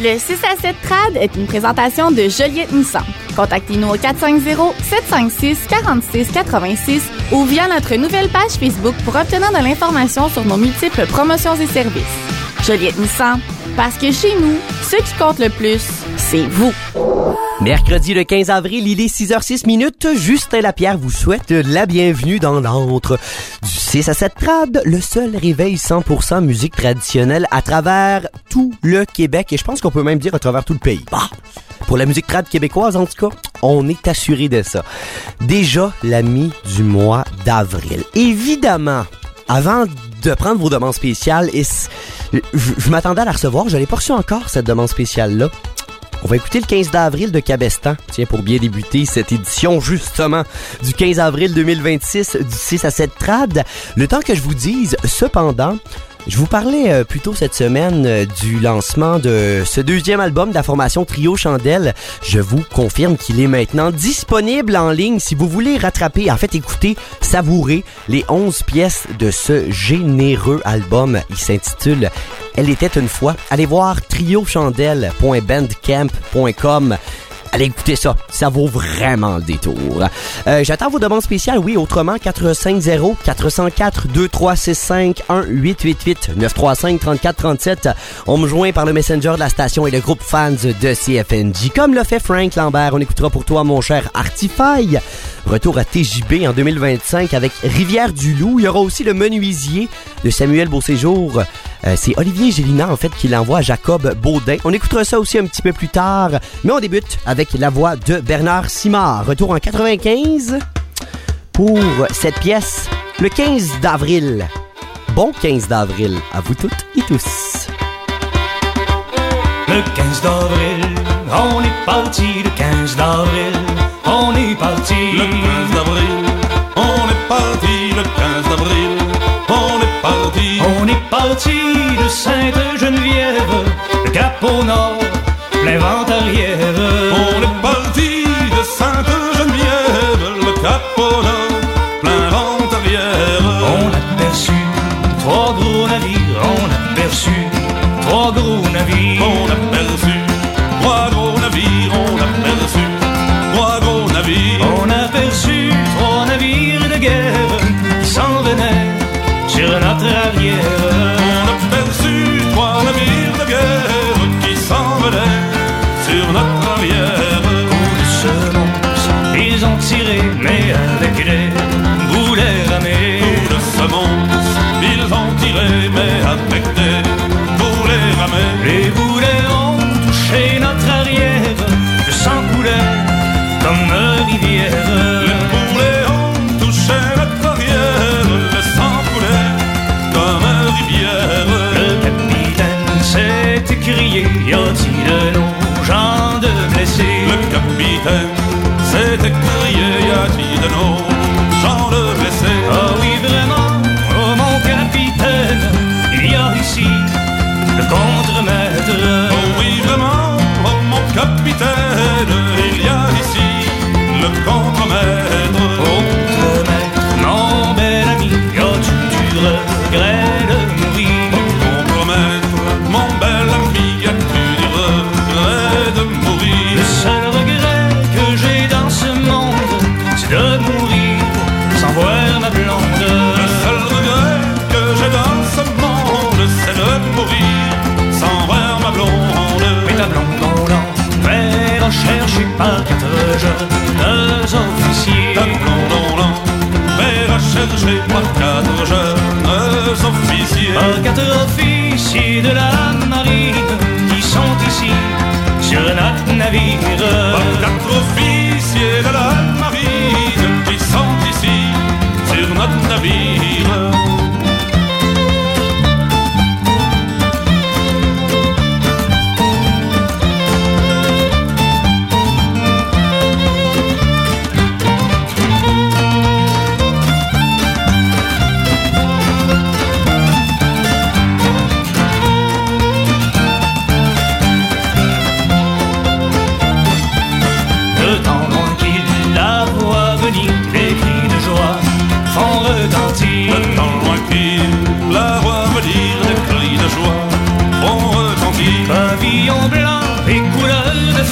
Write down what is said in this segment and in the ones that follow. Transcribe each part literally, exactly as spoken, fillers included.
Le six à sept Trad est une présentation de Joliette Nissan. Contactez-nous au quatre cinq zéro, sept cinq six, quatre six huit six ou via notre nouvelle page Facebook pour obtenir de l'information sur nos multiples promotions et services. Joliette Nissan, parce que chez nous, ce qui compte le plus, c'est vous. Mercredi le quinze avril, il est six heures six minutes. Justin Lapierre vous souhaite la bienvenue dans l'antre du six à sept Trad, le seul réveil cent pour cent musique traditionnelle à travers tout le Québec et je pense qu'on peut même dire à travers tout le pays. Bah, pour la musique trad québécoise, en tout cas, on est assuré de ça. Déjà la mi du mois d'avril. Évidemment, avant de prendre vos demandes spéciales, et je, je m'attendais à la recevoir, je l'ai pas reçu encore cette demande spéciale-là. On va écouter le quinze d'avril de Cabestan, tiens, pour bien débuter cette édition, justement, du quinze avril deux mille vingt-six, du six à sept Trad. Le temps que je vous dise, cependant, je vous parlais euh, plus tôt cette semaine euh, du lancement de ce deuxième album de la formation Trio Chandelle. Je vous confirme qu'il est maintenant disponible en ligne si vous voulez rattraper, en fait écouter, savourer les onze pièces de ce généreux album. Il s'intitule « Elle était une fois ». Allez voir trio chandelle point bandcamp point com. Allez écouter ça, ça vaut vraiment le détour. Euh, j'attends vos demandes spéciales, oui, autrement, quatre cinq zéro, quatre zéro quatre, deux trois six cinq, un huit huit huit, neuf trois cinq, trente-quatre trente-sept. On me joint par le Messenger de la station et le groupe fans de C F N J. Comme l'a fait Frank Lambert, on écoutera pour toi, mon cher Artify. Retour à T J B en deux mille vingt-cinq avec Rivière-du-Loup. Il y aura aussi le Menuisier de Samuel Beauséjour. Euh, c'est Olivier Gélina, en fait, qui l'envoie à Jacob Baudin. On écoutera ça aussi un petit peu plus tard, mais on débute avec la voix de Bernard Simard. Retour en quatre-vingt-quinze pour cette pièce, le quinze d'avril. Bon quinze d'avril à vous toutes et tous. Le quinze d'avril, on est parti le quinze d'avril. On est parti le quinze d'avril. On est parti le quinze d'avril. On est parti. On est parti de Sainte-Geneviève, le Cap au nord, plein vent arrière. On est parti de Sainte-Geneviève, le Cap au nord, plein vent arrière. On a aperçu trois gros navires. On a aperçu trois gros navires. On a aperçu trois gros navires. On a aperçu trois gros navires. On a aperçu trois navires de guerre qui s'en venaient sur notre arrière. On a aperçu trois navires de guerre qui s'en venaient sur notre arrière. Coup de semonce, ils ont tiré, mais avec des boulets ramés. Coup de semonce, ils ont tiré, mais avec des boulets ramés. Les boulets ont touché notre arrière, le sang coulait comme une rivière. Les boulets ont touché notre arrière, le sang coulait comme une rivière. Le capitaine s'est écrié, y a-t-il de nos gens de blessés? Le capitaine s'est écrié, y a-t-il de nos gens de blessés? Ah oui, vraiment, oh mon capitaine, il y a ici le contremaître. Oh oui, vraiment, oh mon capitaine, il y a ici le contremaître. Contremaître, mon bel ami, as-tu du regret de mourir? Contremaître, mon bel ami, as-tu du regret de mourir? Le seul regret que j'ai dans ce monde, c'est de mourir sans voir ma blonde. Le seul regret que j'ai dans ce monde, c'est de mourir sans voir ma blonde. Mais ta blonde, on l'enverra chercher par quatre jeunes officiers. Ta blonde, on l'enverra chercher par quatre jeunes officiers. Par quatre officiers de la marine qui sont ici sur notre navire. Par quatre officiers de la marine qui sont ici sur notre navire.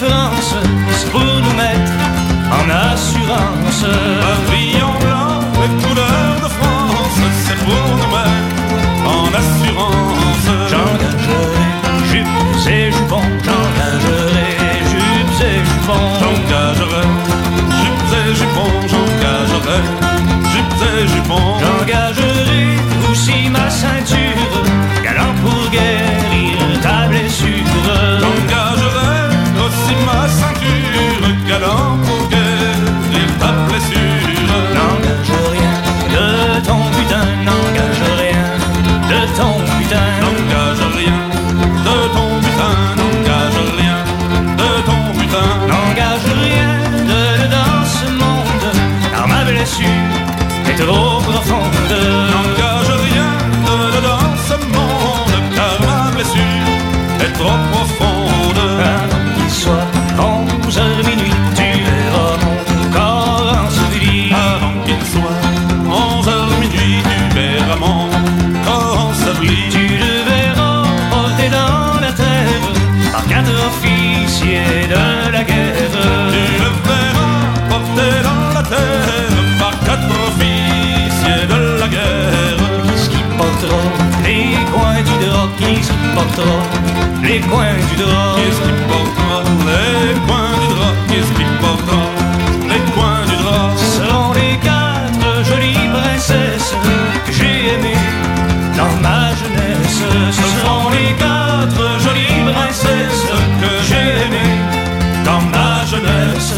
France, c'est pour nous mettre en assurance. Pavillon blanc, les couleurs de France, c'est pour nous mettre en assurance. J'engagerai jupes et jupons, j'engagerai jupes et jupons. J'engagerai jupes et jupons, j'engagerai jupes et jupons. J'engagerai aussi ma ceinture, galant pour guérir ta blessure. J'engagerai aussi ma ceinture, galant pour guérir ta blessure. N'engage rien de ton putain, n'engage rien de ton putain. N'engage rien de ton putain, n'engage rien de ton putain. N'engage rien de, de dans ce monde, car ma blessure est trop profonde. N'engage rien de, de dans ce monde, car ma blessure est trop profonde. Avant qu'il soit onze heures minuit, tu verras mon corps enseveli. Avant qu'il soit onze heures minuit, tu verras mon corps enseveli. Tu le verras porté dans la terre par quatre officiers de la guerre. Tu le verras porté dans la terre par quatre officiers de la guerre. Qu'est-ce qui portera les coins du drap? Qu'est-ce qui portera les coins du drap? Qu'est-ce qui portera les coins du drap? Qu'est-ce qui portera les coins du drap? Ce seront les quatre jolies princesses que j'ai aimées dans ma jeunesse. Ce seront les quatre jolies princesses que j'ai aimées dans ma jeunesse.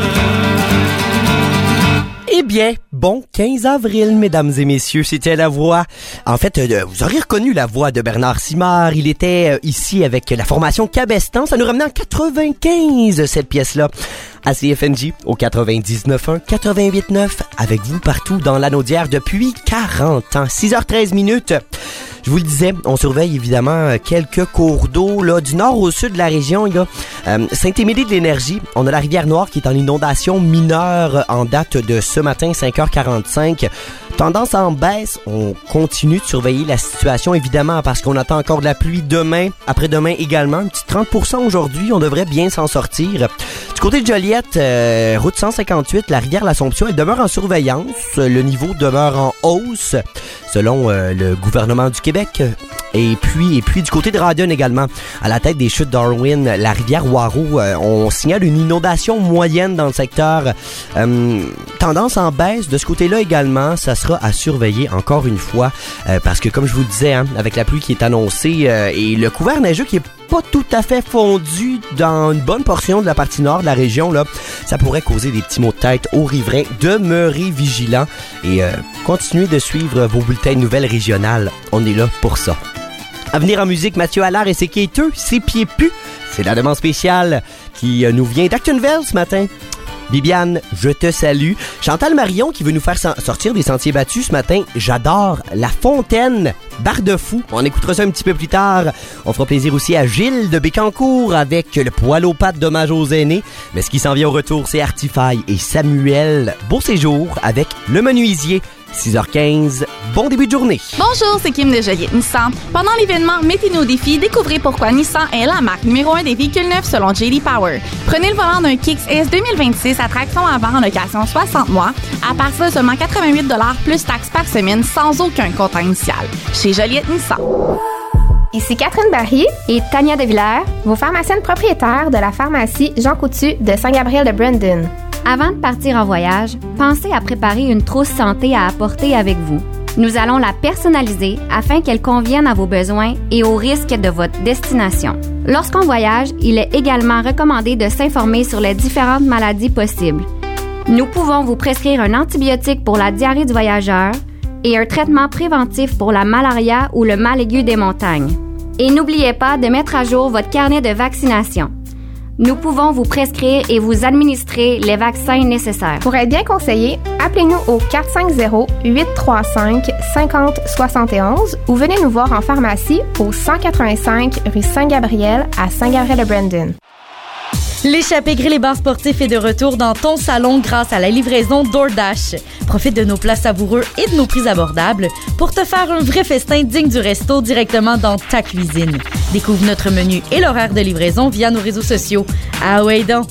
Eh bien, bon quinze avril, mesdames et messieurs, c'était la voix. En fait, euh, vous auriez reconnu la voix de Bernard Simard. Il était euh, ici avec la formation Cabestan. Ça nous ramenait en quatre-vingt-quinze, cette pièce-là. À C F N J, au quatre-vingt-dix-neuf un, quatre-vingt-huit neuf, avec vous partout dans l'Anaudière depuis quarante ans. six heures treize minutes. Je vous le disais, on surveille évidemment quelques cours d'eau là du nord au sud de la région. Il y a euh, Saint-Émilie de l'Énergie. On a la rivière Noire qui est en inondation mineure en date de ce matin, cinq heures quarante-cinq. Tendance en baisse. On continue de surveiller la situation évidemment parce qu'on attend encore de la pluie demain, après-demain également. Un petit trente pour cent aujourd'hui. On devrait bien s'en sortir. Du côté de Joliette, euh, route cent cinquante-huit, la rivière l'Assomption, elle demeure en surveillance. Le niveau demeure en hausse selon euh, le gouvernement du Québec. Et puis, et puis du côté de Rawdon également, à la tête des chutes Darwin, la rivière Waro, euh, on signale une inondation moyenne dans le secteur. Euh, tendance en baisse de ce côté-là également, ça sera à surveiller encore une fois euh, parce que comme je vous le disais, hein, avec la pluie qui est annoncée euh, et le couvert neigeux qui est pas tout à fait fondu dans une bonne portion de la partie nord de la région, là, ça pourrait causer des petits maux de tête aux riverains. Demeurez vigilants et euh, continuez de suivre vos bulletins de nouvelles régionales. On est là pour ça. À venir en musique, Mathieu Allard et ses quêteux, ses pieds pu. C'est la demande spéciale qui nous vient d'Actonville ce matin. Bibiane, je te salue. Chantal Marion qui veut nous faire sortir des sentiers battus ce matin. J'adore La Fontaine, Barre de Fou. On écoutera ça un petit peu plus tard. On fera plaisir aussi à Gilles de Bécancour avec le poil aux pattes d'hommage aux aînés. Mais ce qui s'en vient au retour, c'est Artifaille et Samuel. Beau séjour avec Le Menuisier. six heures quinze, bon début de journée. Bonjour, c'est Kim de Joliette Nissan. Pendant l'événement Mettez-nous au défi, découvrez pourquoi Nissan est la marque numéro un des véhicules neufs selon J D Power. Prenez le volant d'un Kicks S deux mille vingt-six à traction avant en location soixante mois à partir de seulement quatre-vingt-huit dollars plus taxes par semaine sans aucun comptant initial. Chez Joliette Nissan. Ici Catherine Barry et Tania Devillers, vos pharmaciennes propriétaires de la pharmacie Jean Coutu de Saint-Gabriel-de-Brandon. Avant de partir en voyage, pensez à préparer une trousse santé à apporter avec vous. Nous allons la personnaliser afin qu'elle convienne à vos besoins et aux risques de votre destination. Lorsqu'on voyage, il est également recommandé de s'informer sur les différentes maladies possibles. Nous pouvons vous prescrire un antibiotique pour la diarrhée du voyageur et un traitement préventif pour la malaria ou le mal aigu des montagnes. Et n'oubliez pas de mettre à jour votre carnet de vaccination. Nous pouvons vous prescrire et vous administrer les vaccins nécessaires. Pour être bien conseillé, appelez-nous au quatre cinq zéro, huit trois cinq, cinq zéro sept un ou venez nous voir en pharmacie au cent quatre-vingt-cinq rue Saint-Gabriel à Saint-Gabriel-de-Brandon. L'échappée grill et bar sportif est de retour dans ton salon grâce à la livraison DoorDash. Profite de nos plats savoureux et de nos prix abordables pour te faire un vrai festin digne du resto directement dans ta cuisine. Découvre notre menu et l'horaire de livraison via nos réseaux sociaux. Ah ouais donc!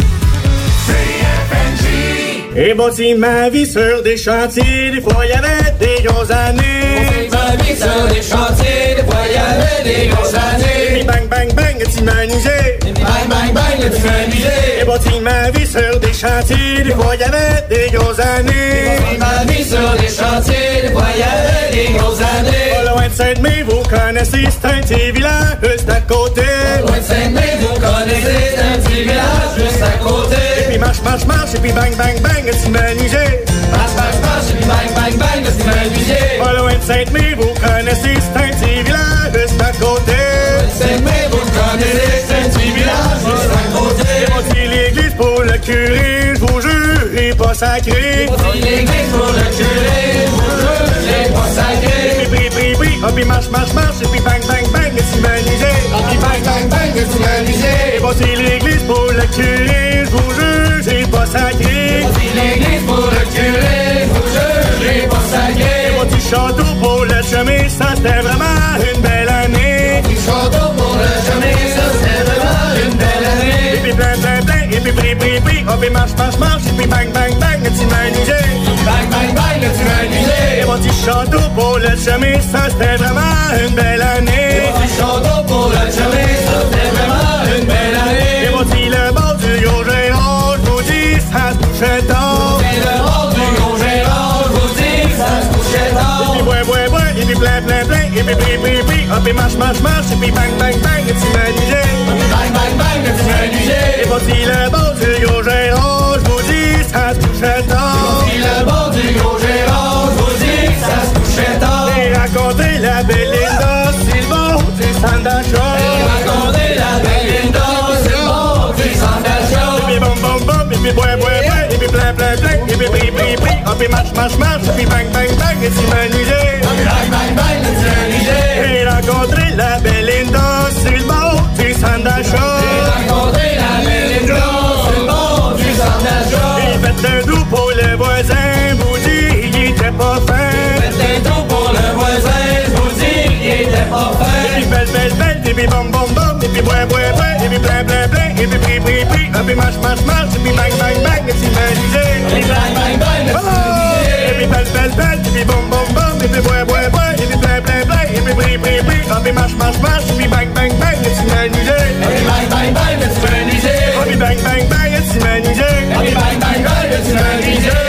Et bâti ma vie sur des chantiers, des fois y'avait des grosses années. Bâti ma vie sur des chantiers, des fois y'avait des grosses années. Et bang bang bang, tu m'amusais. Et bang bang bang, tu m'amusais. Et bâti ma vie sur des chantiers, des fois y'avait des grosses années. Bâti ma vie sur des chantiers, des fois y'avait des grosses années. Pas loin de Saint-Denis, vous connaissez, c'est un petit village juste à côté. Pas loin de Saint-Denis, vous connaissez, c'est un petit village juste à côté. Et puis marche, marche, marche, et puis bang bang bang, tu m'amusais. Marche, marche, marche, et puis bang bang bang, tu m'amusais. Pas loin de Saint-Denis, vous connaissez, c'est un petit village juste à côté. Saint-Denis, vous connaissez, c'est un petit village juste à côté. Et bâti l'église pour le curé, je vous jure, et pas sacré. Bâti l'église pour le curé, je vous jure, et pas sacré. Et puis bri, bri, bri, et puis marche, marche, marche, et puis bang bang bang, tu m'amusais. Et puis bang bang bang, tu m'amusais. Et bâti l'église pour le curé, je vous jure, c'est pas sacré. Bâti l'église pour le curé, je vous jure, et pas sacré. Et bâti château pour le chemin, ça c'était vraiment une belle année. Bâti château pour le chemin, ça c'était vraiment une belle année. Et puis plein, plein, plein, et puis bri, bri, bri, et puis marche, marche, marche, et puis bang bang bang, tu m'amusais. Bang bang bang, tu m'amusais. Et bâti château pour le chemin, ça c'était vraiment une belle année. Bâti château pour le chemin, ça c'était vraiment une belle année. Et bâti le bord du gros Gérard, je vous dis, ça se couchait tard. Et le bord du gros Gérard, je vous dis, ça se couchait tard. Et puis bois, bois, bois, et puis plein, plein, plein, et puis bri, bri, bri, et puis marche, marche, marche, et puis bang bang bang, tu m'amusais. Bang bang bang, tu m'amusais. Et bâti le bord du gros Gérard, je vous dis, ça se couchait tard. Et le bord du gros Gérard, je vous dis, ça se couchait tard. Et raconter la belle Linda, c'est le bon du centre d'achat. Et raconter la belle Linda, c'est le bon du centre d'achat. Et puis bom, bom, bom, et puis bois, bois, bois, et puis plein, plein, plein, et puis bri, bri, bri, et puis marche, marche, marche, et puis bang, bang, bang, et tu m'amusais. Bang bang bang, tu m'amusais. Et rencontrer la belle Linda, c'est le bon du centre d'achat. Et raconter la belle Linda, c'est le bon du centre d'achat. Et faites un doux pour le voisin, vous dit, il était pas fin. Faites un doux pour le voisin, je vous dis, il était pas fin. Et puis belle, belle, belle, et puis bom, bom, bom, et puis bois, bois, bois, et puis plein, plein, plein, et puis bri, bri, bri, et puis marche, marche, marche, et puis bang, bang, bang, et tu m'amusais. Et bang bang bang, tu m'amusais. Et puis belle, belle, belle, et puis bom, bom, bom, et puis bois, bois, bois, et puis plein, plein, plein, et puis bri, bri, bri, et puis marche, marche, marche, et puis bang, bang, bang, et tu m'amusais. Et bang bang bang, tu m'amusais. Et puis bang, bang, bang, et tu m'amusais. Et bang bang bang, tu m'amusais.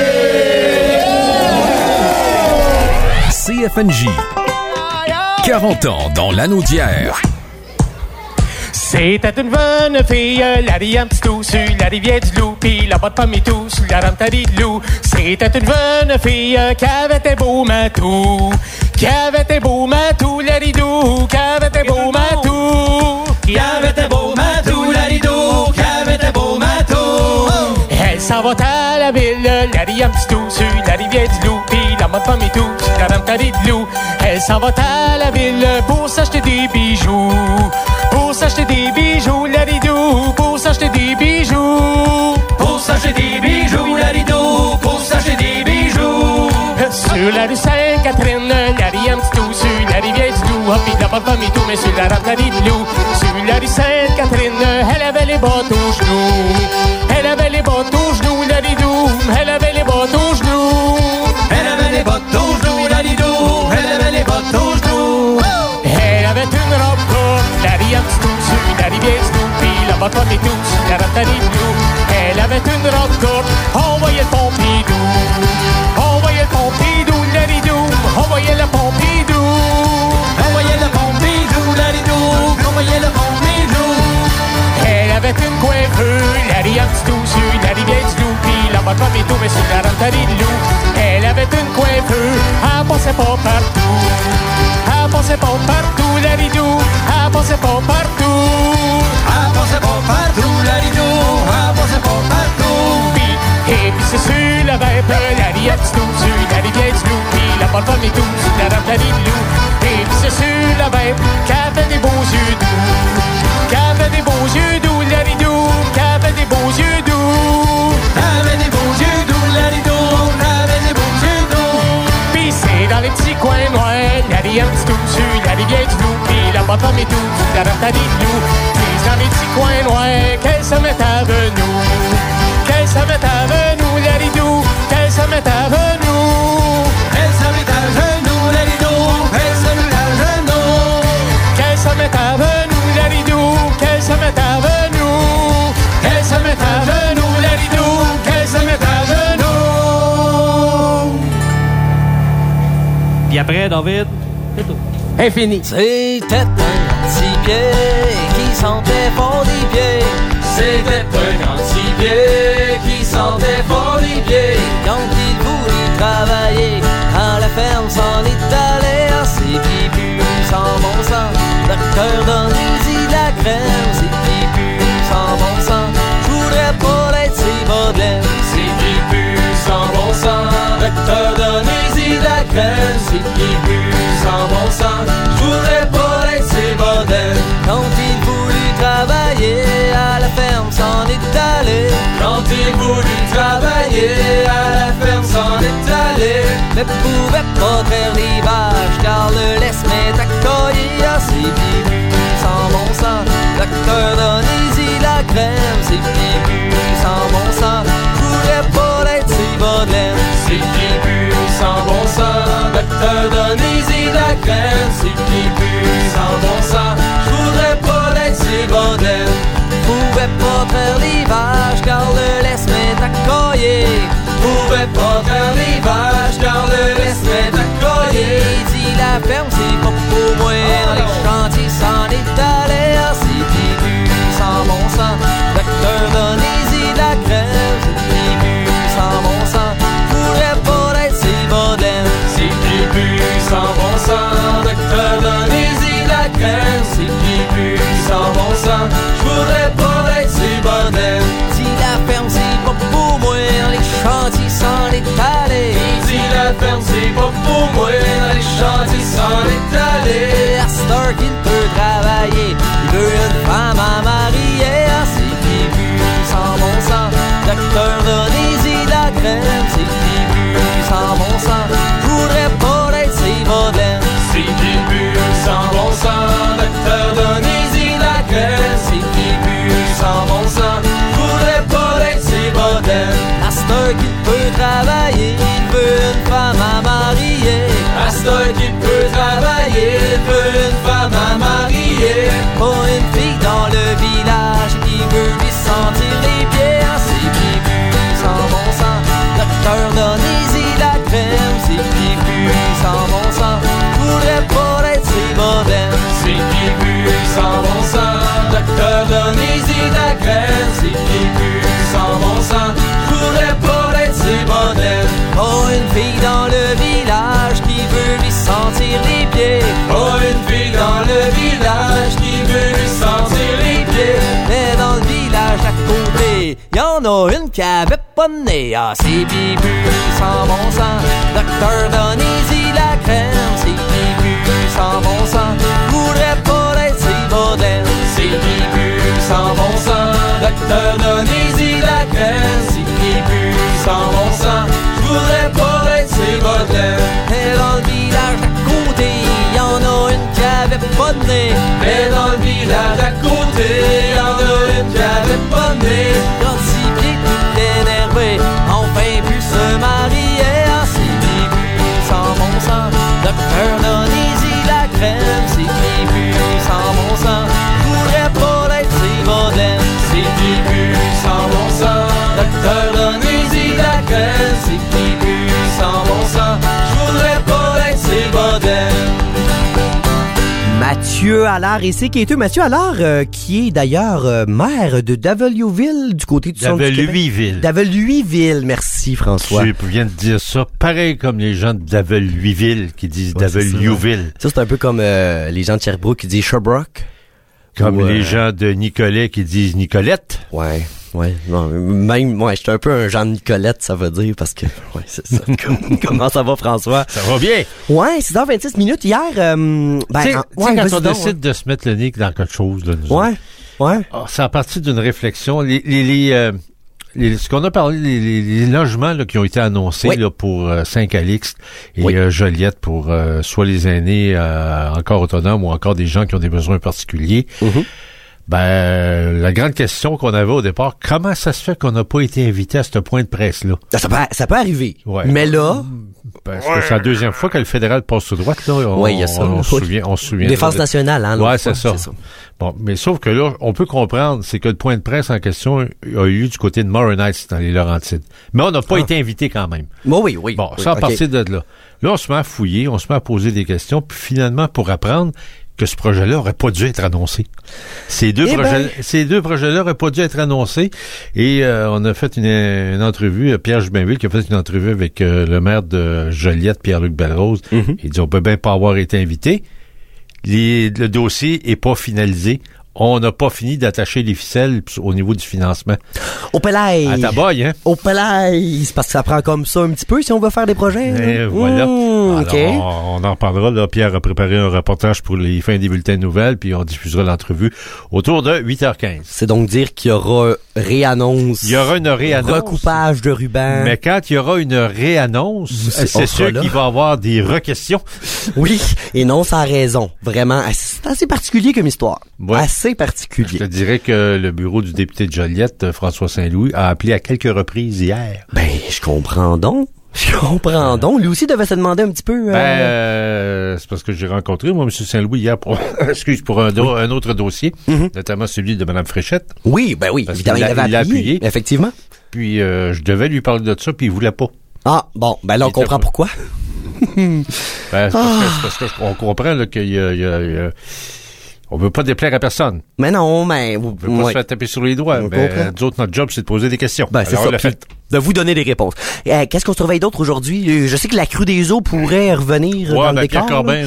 C F N J. quarante ans dans l'Anaudière. C'était une bonne fille, la rivière petit tout, sur la rivière du loup, pis la botte pomme et tout, sur la rentari de loup. C'était une bonne fille, qui avait tes beaux matous, qui avait tes beaux matous, la ridou, qui avait tes beaux matous, qui avait tes beaux matous, la ridou, qui avait tes beaux matous. Elle s'en va à la ville, la rivière petit tout, sur la rivière du loup, pis la botte pomme et tout, sur la rentari de loup. Elle s'en va à la ville pour s'acheter des bijoux. Pour s'acheter des bijoux, la ridou, pour s'acheter des bijoux. Pour s'acheter des bijoux, la ridou, pour s'acheter des bijoux. Sur la rue Sainte-Catherine, la rivière petit tout, sur la rivière du loup, hop, il n'a pas de pomme et tout, mais sur la rentari de loup. Sur la rue Sainte-Catherine, elle avait les bottes aux genoux. Elle avait les bottes aux genoux, la ridou, elle avait les bottes aux genoux. Elle avait les bottes aux genoux, la ridou, elle avait les bottes aux genoux. Elle avait une robe courte, la rivière du tout, sur la rivière du loup, puis la botte et tout, sur la rentari de loup. Elle avait une robe courte, on voyait le Pompidou. On voyait le Pompidou, la ridou, on voyait le Pompidou. On voyait le Pompidou, la ridou, on voyait le Pompidou. Elle avait une coiffure, la rivière du tout, sur la rivière du loup, puis la botte et tout, mais sur la rentari de loup. Elle avait une coiffure, elle passait pas partout. Elle passait pas partout, la ridou, elle passait pas partout. Elle passait pas partout, la ridou, elle passait pas partout. Puis, et puis c'est sur la vape, la rivière du tout, sur la rivière du loup, puis la botte et tout, sur la rentari de loup. Et puis c'est sur la vape, qu'elle fait des beaux yeux doux, qu'elle fait des beaux yeux doux, la ridou, pomme et tout, la rotadilou. Puis dans mes petits coins loin, qu'elle se met à nous. Qu'elle se met à nous, la ridou. Qu'elle se met à nous. Elle se met à genoux, la rideau. Elle se met à genoux. Qu'elle se met à nous, la ridou. Qu'elle se met à nous. Qu'elle se met à genoux, la ridou. Qu'elle se met à genoux. Puis après, David, c'est tout. Infini. C'était un petit pied qui sentait fort des pieds. C'était un grand petit pied qui sentait fort des pieds. Quand il voulut travailler à la ferme, s'en est allé à ses pieds plus sans bon sens. Docteur, donnez-y de la crème, ses pieds plus sans bon sens. Je voudrais pas être ses bas de laine, ses pieds plus sans bon sens. Docteur, donnez-y de la crème, ses pieds plus sans bon sens. Je voudrais pas être ses bas de laine. Quand il voulut travailler à la ferme, s'en est allé. Quand il voulut travailler à la ferme, s'en est allé. Ne pouvait pas faire les vaches, car le laisse met à coller à ses pieds plus sans bon sens. Docteur, donnez-y la crème, ses pieds plus sans bon sens. Je voudrais pas être ses bas de laine, ses pieds plus sans bon sens. Docteur, donnez-y la crème, ses pieds plus sans bon sens. Je voudrais pas être ses bas de laine. Pouvait pas faire les vaches, car le laisse met à coller. Pouvait pas faire les vaches, car le laisse met à coller. Il dit la ferme, c'est pas pour moi. Dans les chantiers, s'en est allé à ses pieds plus sans bon sens. Docteur, donnez-y la crème, ses pieds plus sans bon sens. Je voudrais pas être ses bas de laine, ses pieds plus sans bon sens. Docteur, donnez-y la crème, ses pieds plus sans bon sens. Je voudrais pas être ses bas de laine. Si la ferme, c'est pas pour moi. Dans les chantiers, s'en est allé. Si la ferme, c'est pas pour moi. Dans les chantiers, s'en est allé. À cette heure qu'il peut travailler, il veut une femme à marier. À ses pieds plus sans bon sens. Docteur, donnez-y la crème, ses pieds plus sans bon sens. Je voudrais pas être ses bas de laine, ses pieds plus sans bon sens. Docteur, donnez-y la crème, ses pieds plus sans bon sens. Je voudrais pas être ses bas de laine. À cette heure qu'il peut travailler, il veut une femme à marier. À cette heure qu'il peut travailler, il veut une femme à marier. Pas une fille dans le village qui veut lui sentir les pieds. À ses pieds plus sans bon sens. Docteur, donnez-y la crème, ses pieds plus sans bon sens. Je voudrais pas être ses bas de laine, ses pieds plus sans bon sens. Docteur, donnez-y la crème, ses pieds plus sans bon sens. Je voudrais pas être ses bas de laine. Pas une fille dans le village qui veut lui sentir les pieds. Pas une fille dans le village qui veut lui sentir les pieds. Mais dans le village à côté, y'en a une qui avait pas de nez. Ah, ses pieds plus sans bon sens. Docteur, donnez-y la crème, ses pieds plus sans bon sens. Je voudrais pas être ses bas de laine, ses pieds plus sans bon sens. Docteur, donnez-y la crème, ses pieds plus sans bon sens. Je voudrais pas être ses bas de laine. Et dans le village à côté, y'en a une qui avait pas de nez. Et dans le village à côté, y'en a une qui avait pas de nez. Quand si pieds tout énervé, enfin pu se marier. À ses pieds plus sans bon sens. Docteur, donnez-y la crème, ses pieds plus sans bon sens. Je voudrais pas être ses bas de laine, ses pieds plus sans bon sens. Docteur, donnez-y la crème, ses pieds plus sans bon sens. Je voudrais pas être ses bas de laine. Mathieu Allard et c'est qui est eux. Mathieu Allard, euh, qui est d'ailleurs euh, maire de Daveluiville, du côté du centre du Québec. Daveluiville. Daveluiville, merci François. Je viens de dire ça, pareil comme les gens de Daveluiville qui disent ouais, Daveluiville. Ça, ça c'est un peu comme euh, les gens de Sherbrooke qui disent Sherbrooke. Comme ou, les euh... gens de Nicolet qui disent Nicolette. Ouais. Ouais, non, même, ouais, j'étais un peu un Jean Nicolette, ça veut dire, parce que, ouais, c'est ça. Comment ça va, François? Ça va bien. Ouais, six heures vingt-six minutes. Hier, euh, ben, tu sais, ouais, quand on donc, décide ouais. de se mettre le nez dans quelque chose, là, nous ouais, autres, ouais. Alors, c'est à partir d'une réflexion. Les, les, les, euh, les, ce qu'on a parlé, les, les, les logements là, qui ont été annoncés oui. là, pour euh, Saint-Calixte et oui. euh, Joliette pour euh, soit les aînés euh, encore autonomes ou encore des gens qui ont des besoins particuliers. Mm-hmm. Ben, la grande question qu'on avait au départ, comment ça se fait qu'on n'a pas été invité à ce point de presse-là? Ça peut, ça peut arriver. Ouais. Mais là... Parce que c'est la deuxième fois que le fédéral passe sous droite, là. On, oui, il y a ça. On, on se souvient, on se souvient. Défense nationale, hein. Ouais, c'est ça. c'est ça. Bon, mais sauf que là, on peut comprendre, c'est que le point de presse en question a eu lieu du côté de Morin Heights dans les Laurentides. Mais on n'a pas ah. été invité quand même. Bon, oui, oui. Bon, oui, ça, à okay. partir de là. Là, on se met à fouiller, on se met à poser des questions, puis finalement, pour apprendre que ce projet-là aurait pas dû être annoncé. Ces deux, eh projets, ben... ces deux projets-là auraient pas dû être annoncés. Et euh, on a fait une, une entrevue, Pierre Jubinville qui a fait une entrevue avec euh, le maire de Joliette, Pierre-Luc Belrose. Mm-hmm. Il dit, on peut bien pas avoir été invité. Les, le dossier est pas finalisé. On n'a pas fini d'attacher les ficelles au niveau du financement. Au pelaille! À ta boy, hein? Au pelaille! C'est parce que ça prend comme ça un petit peu si on veut faire des projets. Et voilà. Mmh, Alors, okay. on, on en parlera. Là, Pierre a préparé un reportage pour les fins des bulletins de nouvelles, puis on diffusera l'entrevue autour de huit heures quinze. C'est donc dire qu'il y aura réannonce. Il y aura une réannonce. Recoupage de ruban. Mais quand il y aura une réannonce, c'est, c'est sûr qu'il va y avoir des re-questions. Oui, et non sans raison. Vraiment, c'est assez particulier comme histoire. Ouais. Assez particulier. Je te dirais que le bureau du député de Joliette, François Saint-Louis, a appelé à quelques reprises hier. Ben, je comprends donc. Je comprends donc. Lui aussi devait se demander un petit peu... Euh... Ben, euh, c'est parce que j'ai rencontré, moi, M. Saint-Louis, hier, pour, excuse, pour un, do- oui. un autre dossier, mm-hmm. notamment celui de Mme Fréchette. Oui, ben oui, évidemment, il, il avait appuyé, appuyé. Effectivement. Puis, euh, je devais lui parler de ça, puis il voulait pas. Ah, bon, ben là, on comprend pas. Pourquoi. ben, c'est parce, ah. que, c'est parce qu'on comprend là, qu'il y a... Il y a, il y a on veut pas déplaire à personne. Mais non, mais... On veut pas ouais. se faire taper sur les doigts. Mais nous autres, notre job, c'est de poser des questions. Ben, c'est Alors, ça. Fait. De vous donner des réponses. Euh, qu'est-ce qu'on surveille d'autre aujourd'hui? Je sais que la crue des eaux pourrait revenir ouais, dans ben, le décor. Pierre Corbin, là,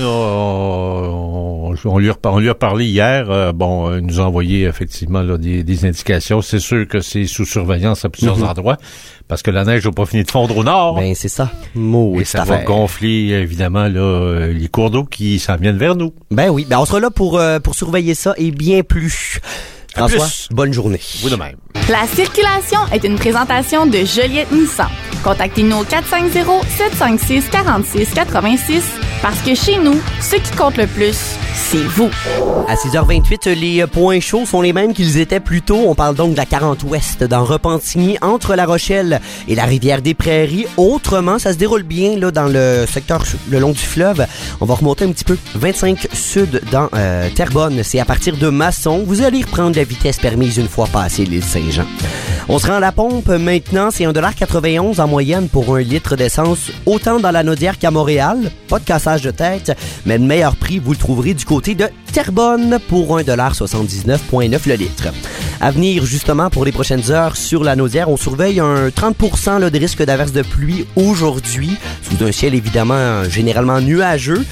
on, on, lui a, on lui a parlé hier. Euh, bon, il nous a envoyé effectivement là, des, des indications. C'est sûr que c'est sous surveillance à plusieurs mm-hmm. endroits. Parce que la neige n'a pas fini de fondre au nord. Ben, c'est ça. Mot Et ça affaire. va gonfler, évidemment, là, les cours d'eau qui s'en viennent vers nous. Ben oui. Ben, on sera là pour, euh, pour surveiller ça et bien plus. François, plus. Bonne journée. Vous de même. La circulation est une présentation de Joliette Nissan. Contactez-nous au quatre cinq zéro, sept cinq six, quatre six huit six parce que chez nous, ce qui compte le plus, c'est vous. À six heures vingt-huit, les points chauds sont les mêmes qu'ils étaient plus tôt. On parle donc de la quarante ouest dans Repentigny, entre La Rochelle et la rivière des Prairies. Autrement, ça se déroule bien là dans le secteur le long du fleuve. On va remonter un petit peu. vingt-cinq sud dans euh, Terrebonne, c'est à partir de Masson. Vous allez reprendre la vitesse permise une fois passé l'île Saint-Jean. On se rend à la pompe maintenant, c'est un dollar quatre-vingt-onze en moyenne pour un litre d'essence, autant dans la Naudière qu'à Montréal. Pas de cassage de tête, mais le meilleur prix, vous le trouverez du côté de Terrebonne pour un dollar soixante-dix-neuf virgule neuf le litre. À venir, justement, pour les prochaines heures sur la Naudière, on surveille un trente pour cent là, de risque d'averse de pluie aujourd'hui, sous un ciel évidemment généralement nuageux.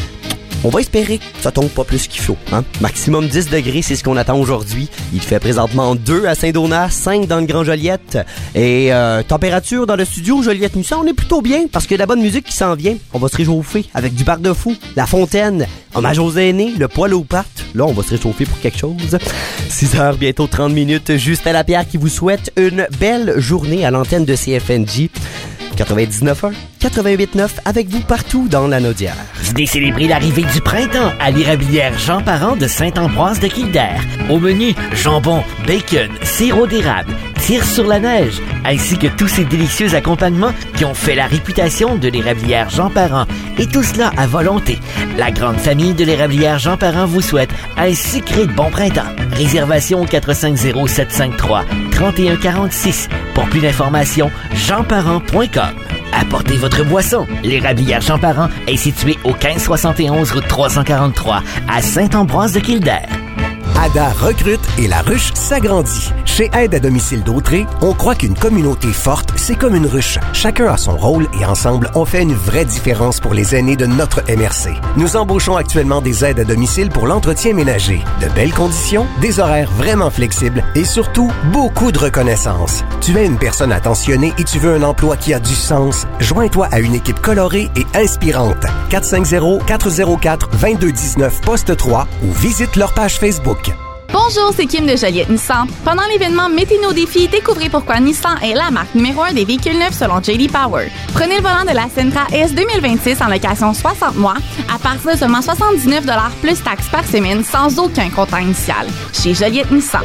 On va espérer que ça tombe pas plus qu'il faut. Hein? Maximum dix degrés, c'est ce qu'on attend aujourd'hui. Il fait présentement deux à Saint-Donat, cinq dans le Grand Joliette. Et euh, température dans le studio Joliette-Nissan, on est plutôt bien parce qu'il y a de la bonne musique qui s'en vient. On va se réchauffer avec du bar de fou, la fontaine, hommage aux aînés, le poêle aux pattes. Là, on va se réchauffer pour quelque chose. six heures, bientôt trente minutes. Justin Lapierre qui vous souhaite une belle journée à l'antenne de C F N J. quatre-vingt-dix-neuf un, quatre-vingt-huit neuf avec vous partout dans la Naudière. Venez célébrer l'arrivée du printemps à l'érablière Jean Parent de Saint-Ambroise de Kildare. Au menu, jambon, bacon, sirop d'érable, tire sur la neige, ainsi que tous ces délicieux accompagnements qui ont fait la réputation de l'érablière Jean Parent. Et tout cela à volonté. La grande famille de l'érablière Jean Parent vous souhaite un sucré de bon printemps. Réservation au quatre cinq zéro, sept cinq trois, trois un quatre six. Pour plus d'informations, jean parent point com. Apportez votre boisson. L'érablière Jean Parent est située au quinze soixante et onze route trois cent quarante-trois à Saint-Ambroise de Kildare. Ada recrute et la ruche s'agrandit. Chez Aide à domicile d'Autré, on croit qu'une communauté forte, c'est comme une ruche. Chacun a son rôle et ensemble, on fait une vraie différence pour les aînés de notre M R C. Nous embauchons actuellement des aides à domicile pour l'entretien ménager. De belles conditions, des horaires vraiment flexibles et surtout, beaucoup de reconnaissance. Tu es une personne attentionnée et tu veux un emploi qui a du sens? Joins-toi à une équipe colorée et inspirante. quatre cinq zéro, quatre zéro quatre, deux deux un neuf poste trois ou visite leur page Facebook. Bonjour, c'est Kim de Joliette Nissan. Pendant l'événement Mettez nos défis, découvrez pourquoi Nissan est la marque numéro un des véhicules neufs selon J D Power. Prenez le volant de la Sentra S deux mille vingt-six en location soixante mois à partir de seulement soixante-dix-neuf dollars plus taxes par semaine sans aucun comptant initial. Chez Joliette Nissan.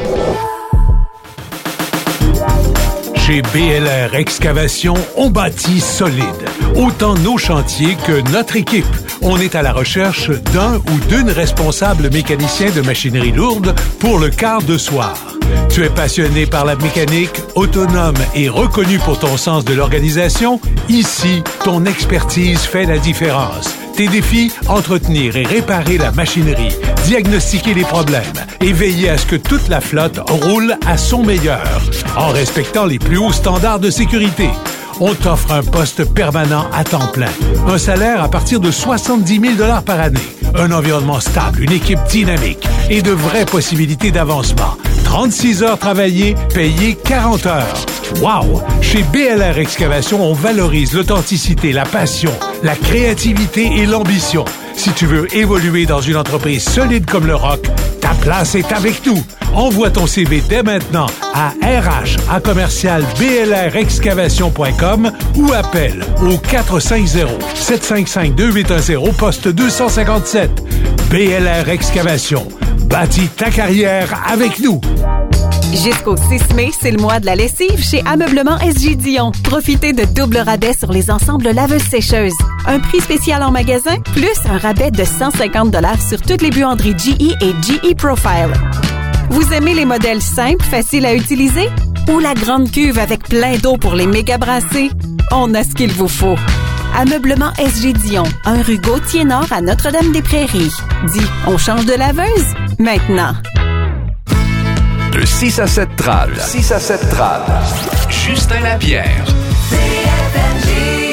Chez B L R Excavation, on bâtit solide. Autant nos chantiers que notre équipe. On est à la recherche d'un ou d'une responsable mécanicien de machinerie lourde pour le quart de soir. Tu es passionné par la mécanique, autonome et reconnu pour ton sens de l'organisation? Ici, ton expertise fait la différence. Tes défis, entretenir et réparer la machinerie, diagnostiquer les problèmes et veiller à ce que toute la flotte roule à son meilleur, en respectant les plus hauts standards de sécurité. On t'offre un poste permanent à temps plein, un salaire à partir de soixante-dix mille dollars par année, un environnement stable, une équipe dynamique et de vraies possibilités d'avancement. trente-six heures travaillées, payées quarante heures. Wow! Chez B L R Excavation, on valorise l'authenticité, la passion, la créativité et l'ambition. Si tu veux évoluer dans une entreprise solide comme le Rock, ta place est avec nous. Envoie ton C V dès maintenant à R H à commercial B L R excavation point com ou appelle au quatre cinq zéro, sept cinq cinq, deux huit un zéro poste deux cent cinquante-sept. B L R Excavation. Bâtis ta carrière avec nous. Jusqu'au six mai, c'est le mois de la lessive chez Ameublement S J Dion. Profitez de double rabais sur les ensembles laveuses-sécheuses. Un prix spécial en magasin, plus un rabais de cent cinquante dollars sur toutes les buanderies G E et G E Profile. Vous aimez les modèles simples, faciles à utiliser? Ou la grande cuve avec plein d'eau pour les méga brassés? On a ce qu'il vous faut. Ameublement S G Dion, un rue Gauthier-Nord à Notre-Dame-des-Prairies. Dis, on change de laveuse? Maintenant. De six à sept trad. six à sept trad. Justin Lapierre. C F M G.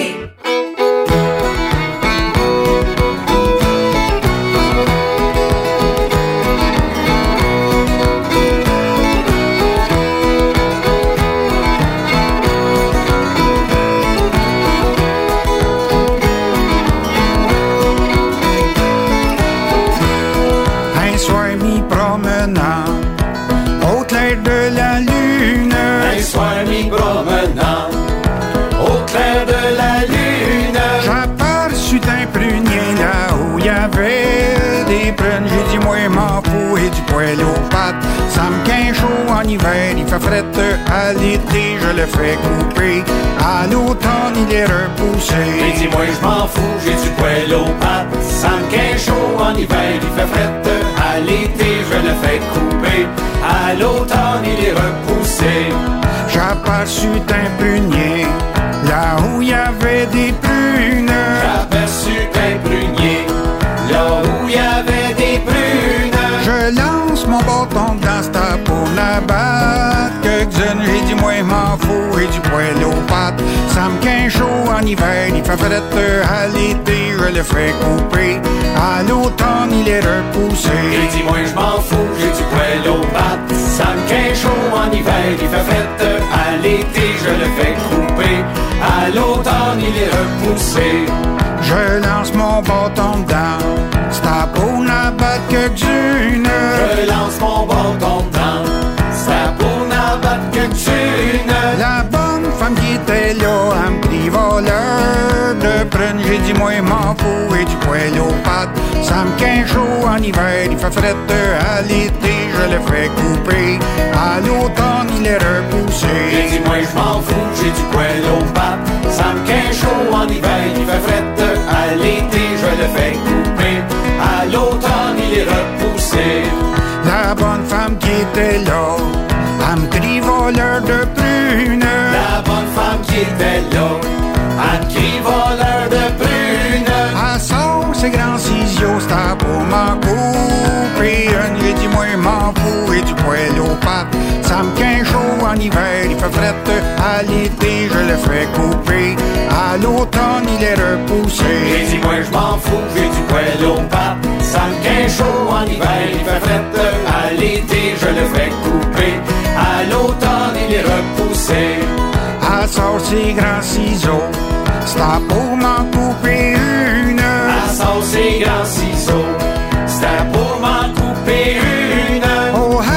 Un soir mi promenant au clair de la lune. Un soir mi promenant au clair de la lune. J'aperçus un prunier là où il y avait des prunes. J'ai dit moi m'en fous et du poil aux pattes. Ça me quinze chaud en hiver, il fait fret à l'été, je le fais couper. À l'automne il est repoussé. J'ai dit moi je m'en fous, j'ai du poil aux pattes. Ça me quinze chaud en hiver, il fait fret à l'été, je le fais couper. À l'automne il est repoussé. J'aperçus un prunier là où il y avait des prunes. J'aperçus un prunier là où il y avait des prunes. Je lance mon bâton dans sta pour n'abattre quelques-unes. J'ai dit moi m'en fous et du poil aux pattes. Ça me quinze chaud en hiver, il fait fret à l'été, je le fais couper. À l'automne il est repoussé. J'ai dit moi je m'en fous, j'ai du poil aux pattes. Ça me quinze chaud en hiver, il fait fret à l'été, je le fais couper. À l'automne il est repoussé. Je lance mon bâton dedans, c'est à pour n'abattre quelques-unes. Je lance mon bâton dedans, c'est à pour n'abattre quelques-unes. La bonne femme qui était là, elle me prit voleur de prunes. J'ai dit moi m'en fous et du poil aux pattes. Ça me quinze chaud en hiver, il fait fret à l'été, je le fais couper. À l'automne il est repoussé. J'ai dit moi je m'en fous, j'ai du poil aux pattes. Ça me quinze chaud en hiver, il fait fret à l'été, je le fais couper. À l'automne il est repoussé. La bonne femme qui était là, elle me crie voleur de prunes. La bonne femme qui était là, elle me crie voleur de prunes. Elle sort ses grands ciseaux, c'est à pour m'en couper une. J'ai dit moi m'en fous et du poil aux pattes. Ça me quinze chaud en hiver, il fait fret à l'été, je le fais couper. À l'automne il est repoussé. J'ai dit moi je m'en fous, j'ai du poil aux pattes. Ça me quinze chaud en hiver, il fait fret à l'été, je le fais couper. À l'automne il est repoussé. Elle sort ses grands ciseaux, c'est à pour m'en couper une. Elle sort ses grands ciseaux, c'est à pour m'en couper une. Oh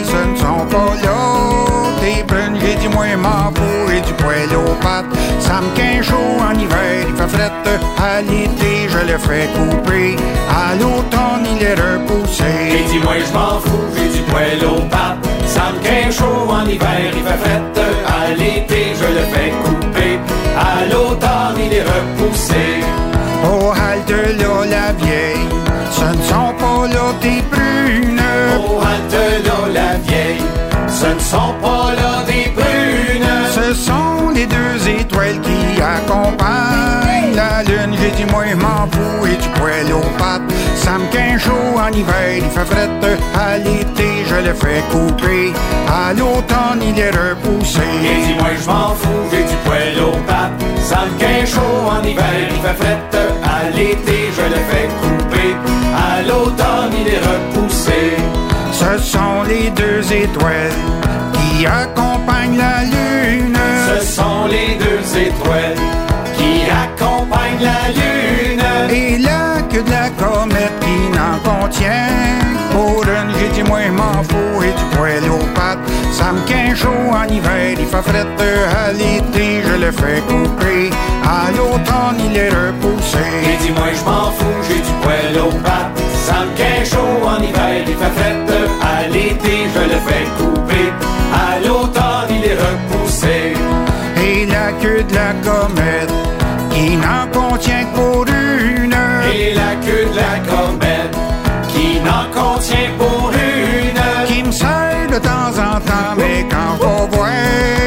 ce ne sont pas là tes prunes. J'ai dit moi m'en fous et du poêle aux pattes. Ça me quinze chaud en hiver, il fait frette. À l'été, je le fais couper. À l'automne, il est repoussé. J'ai dit moi je m'en fous, j'ai du poêle aux pattes. Ça me quinze chaud en hiver, il fait frette. À l'été, je le fais couper. À l'automne, il est repoussé. Oh, halte là la vieille, ce ne sont pas là tes prunes. Oh, halte là la vieille, ce ne sont pas là des prunes. Ce sont les deux étoiles qui accompagnent la lune. J'ai dit moi m'en fous et du poêle aux pattes. Ça me quinze chaud en hiver, il fait frette. À l'été, je le fais couper. À l'automne, il est repoussé. J'ai dit moi je m'en fous, j'ai du poêle aux pattes. Ça me quinze chaud en hiver, il fait frette. À l'été, je le fais couper. À l'automne, il est repoussé. Ce sont les deux étoiles qui accompagnent la lune. Ce sont les deux étoiles qui accompagnent la lune. Et la queue de la comète qui n'en contient pour une. J'ai dit moi m'en fous et du poêle aux pattes. Ça me quinze chaud en hiver, il fait frette. À l'été, je le fais couper. À l'automne, il est repoussé. J'ai dit moi je m'en fous, j'ai du poêle aux pattes. Ça me quinze chaud en hiver, il fait frette. À l'été, je le fais couper. À l'automne, il est repoussé. Et la queue de la comète qui n'en contient que pour une. Et la queue de la comète qui n'en contient pour une. Qui me sert de temps en temps, mais quand on voit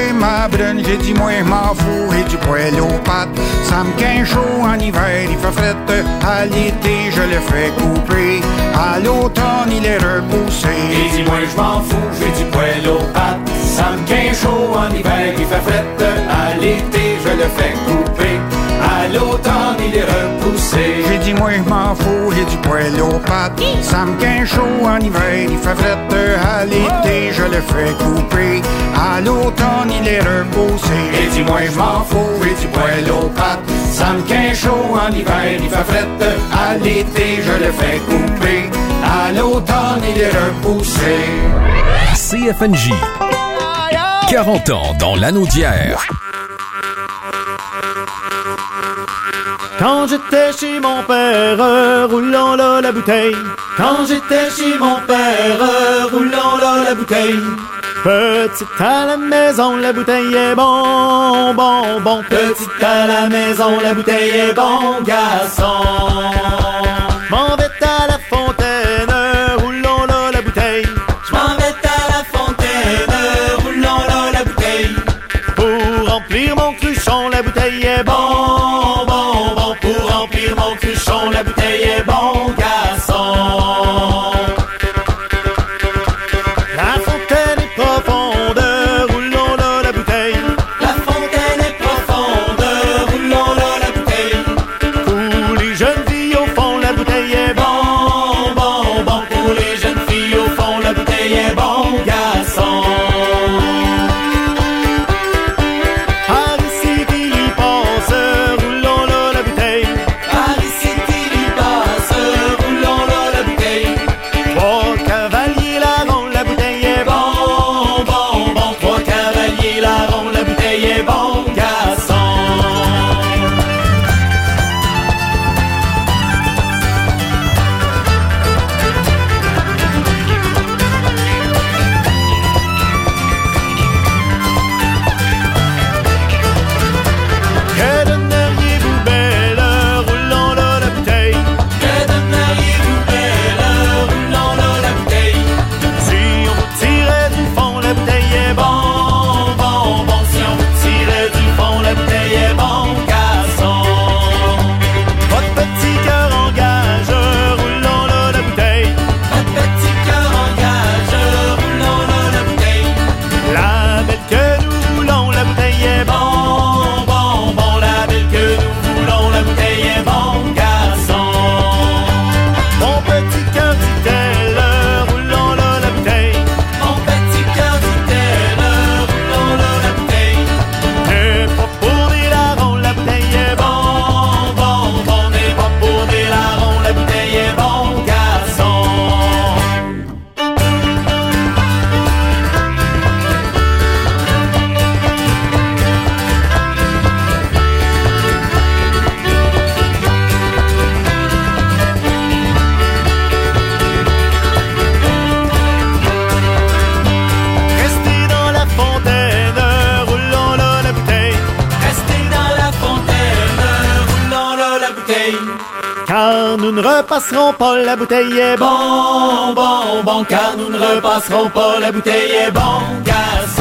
ma brune, j'ai dit moi m'en fous et du poêle aux pattes. Ça me quinze chaud en hiver, il fait frette. À l'été, je le fais couper. À l'automne, il est repoussé. J'ai dit moi je m'en fous, j'ai du poêle aux pattes. Ça me quinze chaud en hiver, il fait frette. À l'été, je le fais couper. À l'automne, il est repoussé. J'ai dit moi m'en fous, j'ai du poêle aux pattes. Ça me quinze chaud en hiver, il fait frette. À l'été, je le fais couper. À l'automne, il est repoussé. J'ai dit moi je m'en fous, j'ai du poêle aux pattes. Ça me quinze chaud en hiver, il fait frette. À l'été, je le fais couper. À l'automne, il est repoussé. C F N J. quarante ans dans l'Anaudière. Quand j'étais chez mon père, euh, roulant là la bouteille. Quand j'étais chez mon père, euh, roulant là la bouteille. Petite à la maison, la bouteille est bon, bon, bon. Petite à la maison, la bouteille est bon, garçon. M'en vais à la fontaine, roulant là la bouteille. J'm'en vais à la fontaine, roulant là la bouteille. Pour remplir mon cruchon, la bouteille est bon, bon, bon. Pour remplir mon cruchon, la bouteille est bon, garçon. La fontaine est profonde, roulons là la bouteille. La fontaine est profonde, roulons là la bouteille. Pour les jeunes filles au fond, la bouteille est bon, bon, bon. Pour les jeunes filles au fond, la bouteille est bon, garçon. Paris City y passe, roulons là la bouteille. Paris City y passe, car nous ne repasserons pas, la bouteille est bon, bon, bon, car nous ne repasserons pas, la bouteille est bon, garçon.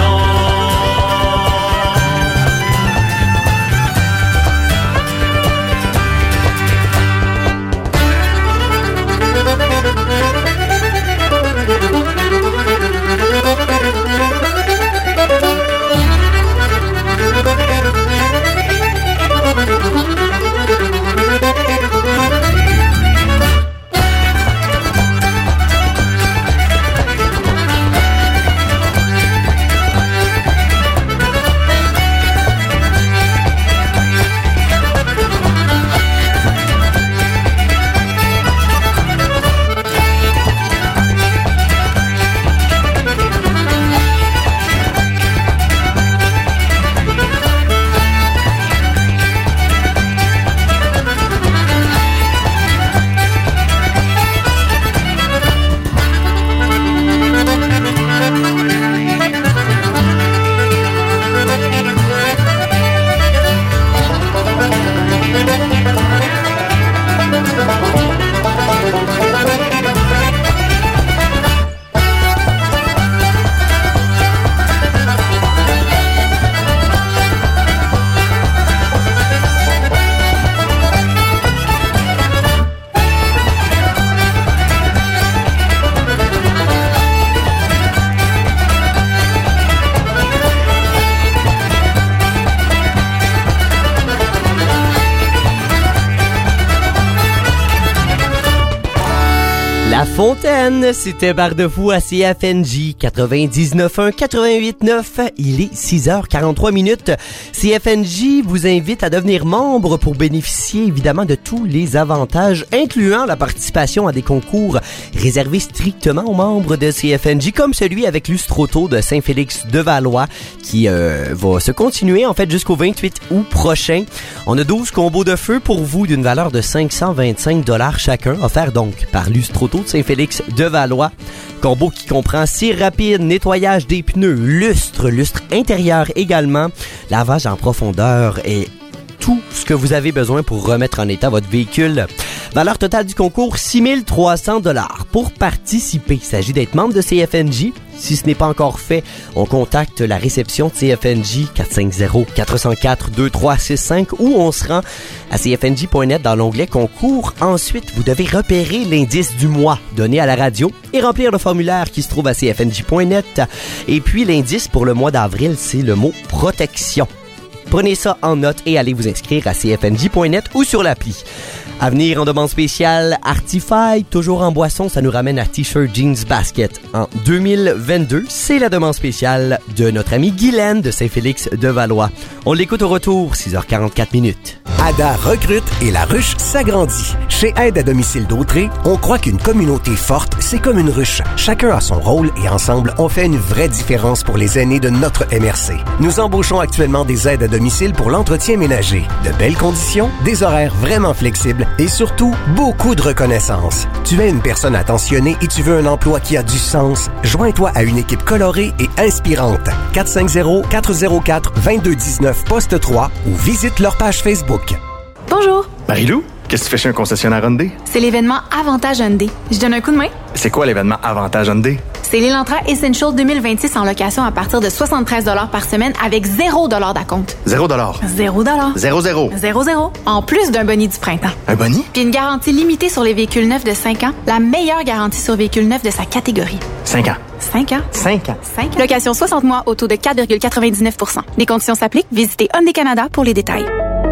La Fontaine, c'était Barre-de-Fou à C F N J quatre-vingt-dix-neuf un quatre-vingt-huit neuf. Il est six heures quarante-trois minutes. C F N J vous invite à devenir membre pour bénéficier évidemment de tous les avantages, incluant la participation à des concours réservés strictement aux membres de C F N J, comme celui avec l'Ustroto de Saint-Félix-de-Valois, qui euh, va se continuer en fait jusqu'au vingt-huit août prochain. On a douze combos de feu pour vous d'une valeur de cinq cent vingt-cinq dollars chacun, offert donc par l'Ustroto de Saint-Félix-de-Valois. Combo qui comprend cire rapide, nettoyage des pneus, lustre, lustre intérieur également, lavage en profondeur et tout ce que vous avez besoin pour remettre en état votre véhicule. Valeur totale du concours, six mille trois cents dollars. Pour participer, il s'agit d'être membre de C F N J. Si ce n'est pas encore fait, on contacte la réception de C F N J quatre cinq zéro, quatre zéro quatre, deux trois six cinq ou on se rend à c f n j point net dans l'onglet concours. Ensuite, vous devez repérer l'indice du mois donné à la radio et remplir le formulaire qui se trouve à c f n j point net. Et puis l'indice pour le mois d'avril, c'est le mot protection. Prenez ça en note et allez vous inscrire à c f n j point net ou sur l'appli. À venir en demande spéciale, Artify, toujours en boisson, ça nous ramène à T-shirt Jeans Basket en deux mille vingt-deux. C'est la demande spéciale de notre ami Guylaine de Saint-Félix-de-Valois. On l'écoute au retour, six heures quarante-quatre minutes. Ada recrute et la ruche s'agrandit. Chez Aide à domicile d'Autré, on croit qu'une communauté forte, c'est comme une ruche. Chacun a son rôle et ensemble, on fait une vraie différence pour les aînés de notre M R C. Nous embauchons actuellement des aides à domicile pour l'entretien ménager. De belles conditions, des horaires vraiment flexibles et surtout, beaucoup de reconnaissance. Tu es une personne attentionnée et tu veux un emploi qui a du sens? Joins-toi à une équipe colorée et inspirante. quatre cinq zéro, quatre zéro quatre, deux deux un neuf, poste trois ou visite leur page Facebook. Bonjour. Marie-Lou, qu'est-ce que tu fais chez un concessionnaire Hyundai? C'est l'événement Avantage Hyundai. Je donne un coup de main? C'est quoi l'événement Avantage Hyundai? C'est l'Elantra Essential deux mille vingt-six en location à partir de soixante-treize dollars par semaine avec zéro dollar d'acompte. zéro dollar. zéro dollar. zéro zéro. zéro zéro. En plus d'un boni du printemps. Un boni? Puis une garantie limitée sur les véhicules neufs de cinq ans, la meilleure garantie sur véhicules neufs de sa catégorie. cinq ans. cinq ans. cinq ans. cinq ans. Location soixante mois au taux de quatre virgule quatre-vingt-dix-neuf pour cent. Les conditions s'appliquent. Visitez Hyundai Canada pour les détails.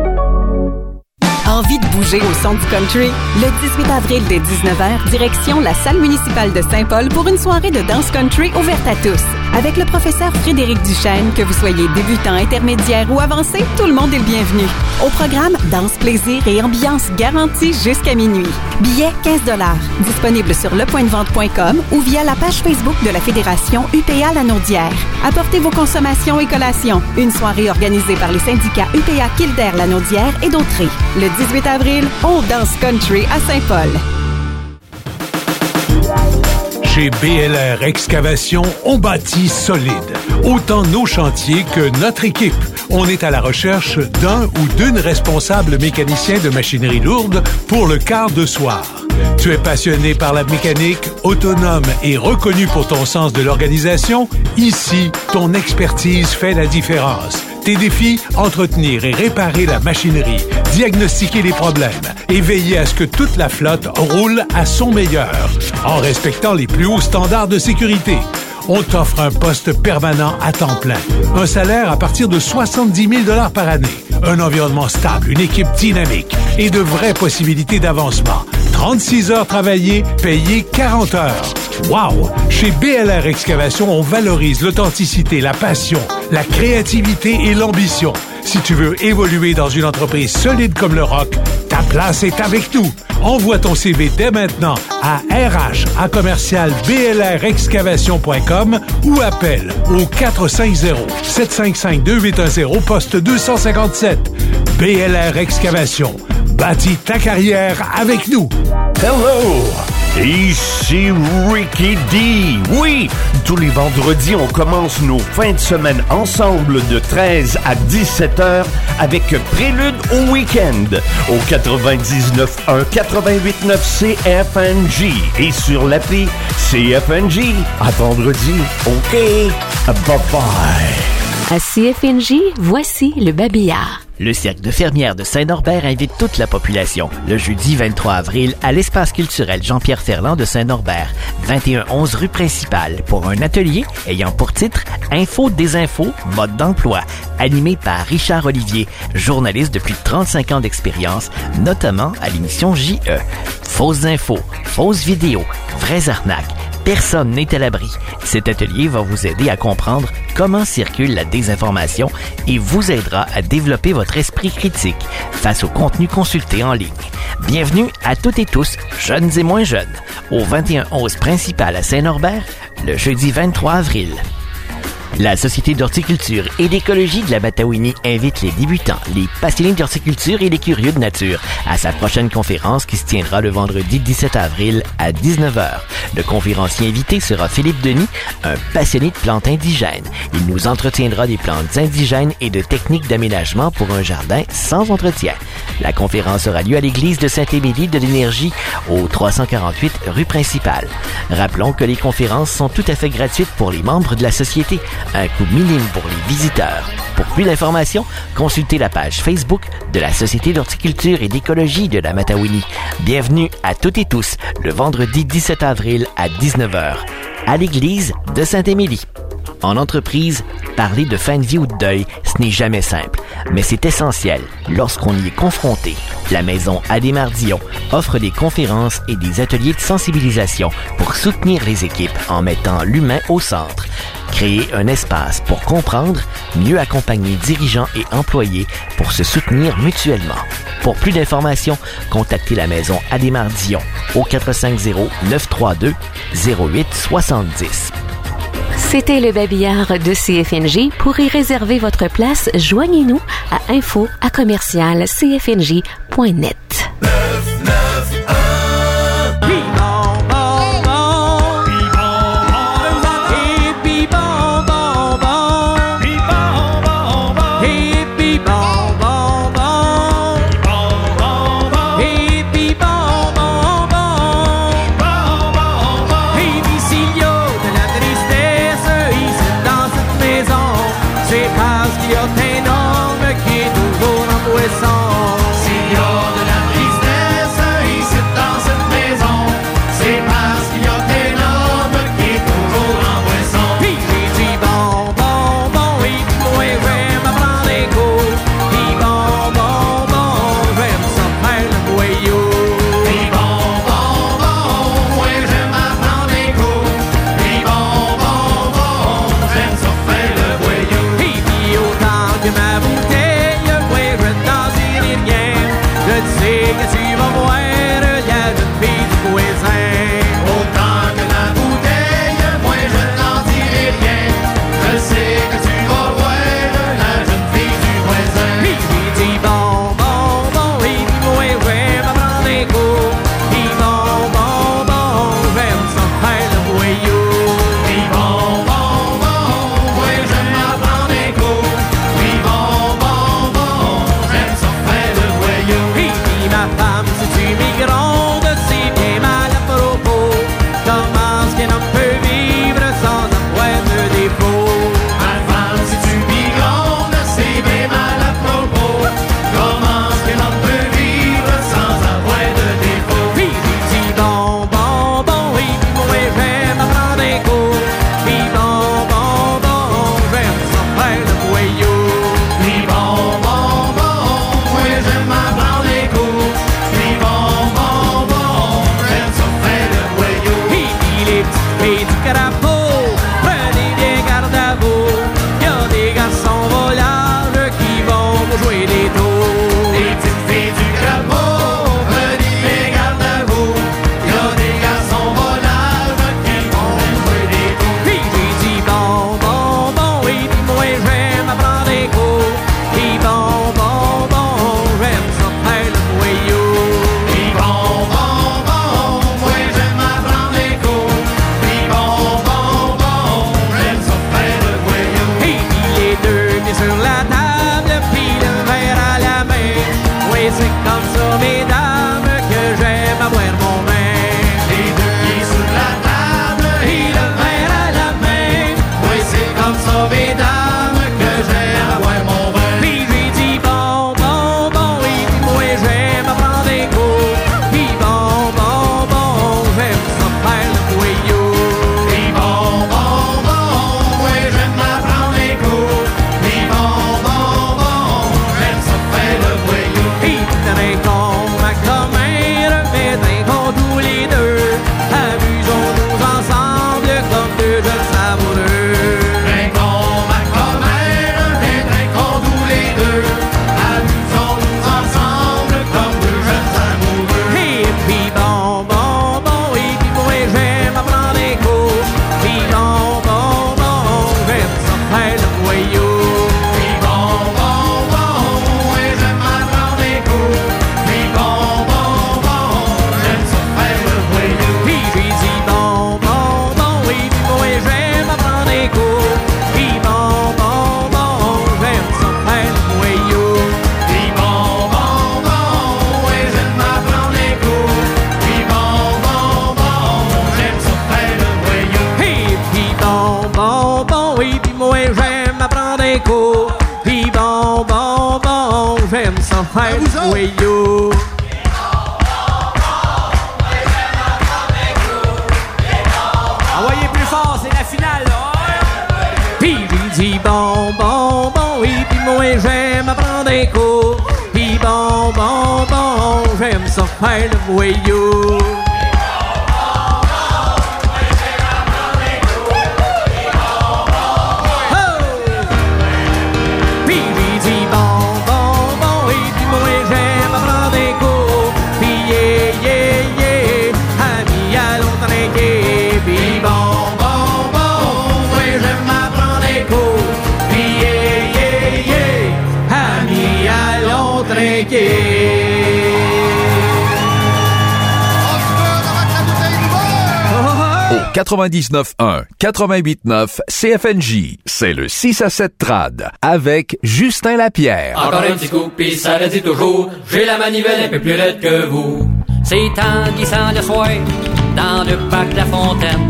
Envie de bouger au son du country? Le dix-huit avril dès dix-neuf heures, direction la salle municipale de Saint-Paul pour une soirée de danse country ouverte à tous. Avec le professeur Frédéric Duchesne, que vous soyez débutant, intermédiaire ou avancé, tout le monde est le bienvenu. Au programme, danse, plaisir et ambiance garantie jusqu'à minuit. Billets quinze dollars. Disponible sur le point de vente point com ou via la page Facebook de la Fédération U P A Lanaudière. Apportez vos consommations et collations. Une soirée organisée par les syndicats U P A Kildare Lanaudière et d'Autré. Le dix-huit avril, on danse country à Saint-Paul. Chez B L R Excavation, on bâtit solide. Autant nos chantiers que notre équipe. On est à la recherche d'un ou d'une responsable mécanicien de machinerie lourde pour le quart de soir. Tu es passionné par la mécanique, autonome et reconnu pour ton sens de l'organisation? Ici, ton expertise fait la différence. Tes défis, entretenir et réparer la machinerie, diagnostiquer les problèmes et veiller à ce que toute la flotte roule à son meilleur, en respectant les plus hauts standards de sécurité. On t'offre un poste permanent à temps plein, un salaire à partir de soixante-dix mille dollars par année, un environnement stable, une équipe dynamique et de vraies possibilités d'avancement. trente-six heures travaillées, payées quarante heures. Wow! Chez B L R Excavation, on valorise l'authenticité, la passion, la créativité et l'ambition. Si tu veux évoluer dans une entreprise solide comme le Rock, ta place est avec nous. Envoie ton C V dès maintenant à R H à commercial B L R excavation point com ou appelle au quatre cinq zéro, sept cinq cinq, deux huit un zéro, poste deux cent cinquante-sept. B L R Excavation. Bâtis ta carrière avec nous. Hello! Ici Ricky D. Oui, tous les vendredis, on commence nos fins de semaine ensemble de treize à dix-sept heures avec Prélude au week-end au quatre-vingt-dix-neuf un quatre-vingt-huit neuf C F N G et sur l'appli C F N G. À vendredi, OK? Bye-bye. À C F N G, voici le babillard. Le Cercle de fermières de Saint-Norbert invite toute la population le jeudi vingt-trois avril à l'espace culturel Jean-Pierre Ferland de Saint-Norbert, vingt et un onze rue principale, pour un atelier ayant pour titre Info désinfo, mode d'emploi, animé par Richard Olivier, journaliste depuis trente-cinq ans d'expérience, notamment à l'émission J E. Fausses infos, fausses vidéos, vraies arnaques. Personne n'est à l'abri. Cet atelier va vous aider à comprendre comment circule la désinformation et vous aidera à développer votre esprit critique face au contenu consulté en ligne. Bienvenue à toutes et tous, jeunes et moins jeunes, au vingt et un onze principal à Saint-Norbert, le jeudi vingt-trois avril. La Société d'horticulture et d'écologie de la Matawini invite les débutants, les passionnés d'horticulture et les curieux de nature à sa prochaine conférence qui se tiendra le vendredi dix-sept avril à dix-neuf heures. Le conférencier invité sera Philippe Denis, un passionné de plantes indigènes. Il nous entretiendra des plantes indigènes et de techniques d'aménagement pour un jardin sans entretien. La conférence aura lieu à l'église de Saint-Émilie de l'Énergie au trois cent quarante-huit rue principale. Rappelons que les conférences sont tout à fait gratuites pour les membres de la Société. Un coût minime pour les visiteurs. Pour plus d'informations, consultez la page Facebook de la Société d'horticulture et d'écologie de la Matawini. Bienvenue à toutes et tous le vendredi dix-sept avril à dix-neuf heures à l'église de Saint-Émilie. En entreprise, parler de fin de vie ou de deuil, ce n'est jamais simple, mais c'est essentiel lorsqu'on y est confronté. La maison Adémar-Dion offre des conférences et des ateliers de sensibilisation pour soutenir les équipes en mettant l'humain au centre. Créer un espace pour comprendre, mieux accompagner dirigeants et employés pour se soutenir mutuellement. Pour plus d'informations, contactez la maison Adémar-Dion au quatre cinq zéro, neuf trois deux, zéro huit six zéro. C'était le babillard de C F N G. Pour y réserver votre place, joignez-nous à info à commercial c f n g point net. C'est parce qu'il y a un homme qui est toujours en poisson. S'il y a de la Oui, pis moi j'aime apprendre des cours. Pis bon, bon, bon, j'aime ça faire du voyou. Envoyez plus fort, c'est la finale, là. Pis j'ai dit bon, bon, bon, oui, pis moi j'aime apprendre des cours. Pis bon, bon, bon, j'aime ça faire le voyou. Au quatre-vingt-dix-neuf un, quatre-vingt-huit neuf C F N J, c'est le six à sept trad avec Justin Lapierre. Encore un petit coup, pis ça le dit toujours, j'ai la manivelle un peu plus raide que vous. C'est en glissant le soir dans le parc de la Fontaine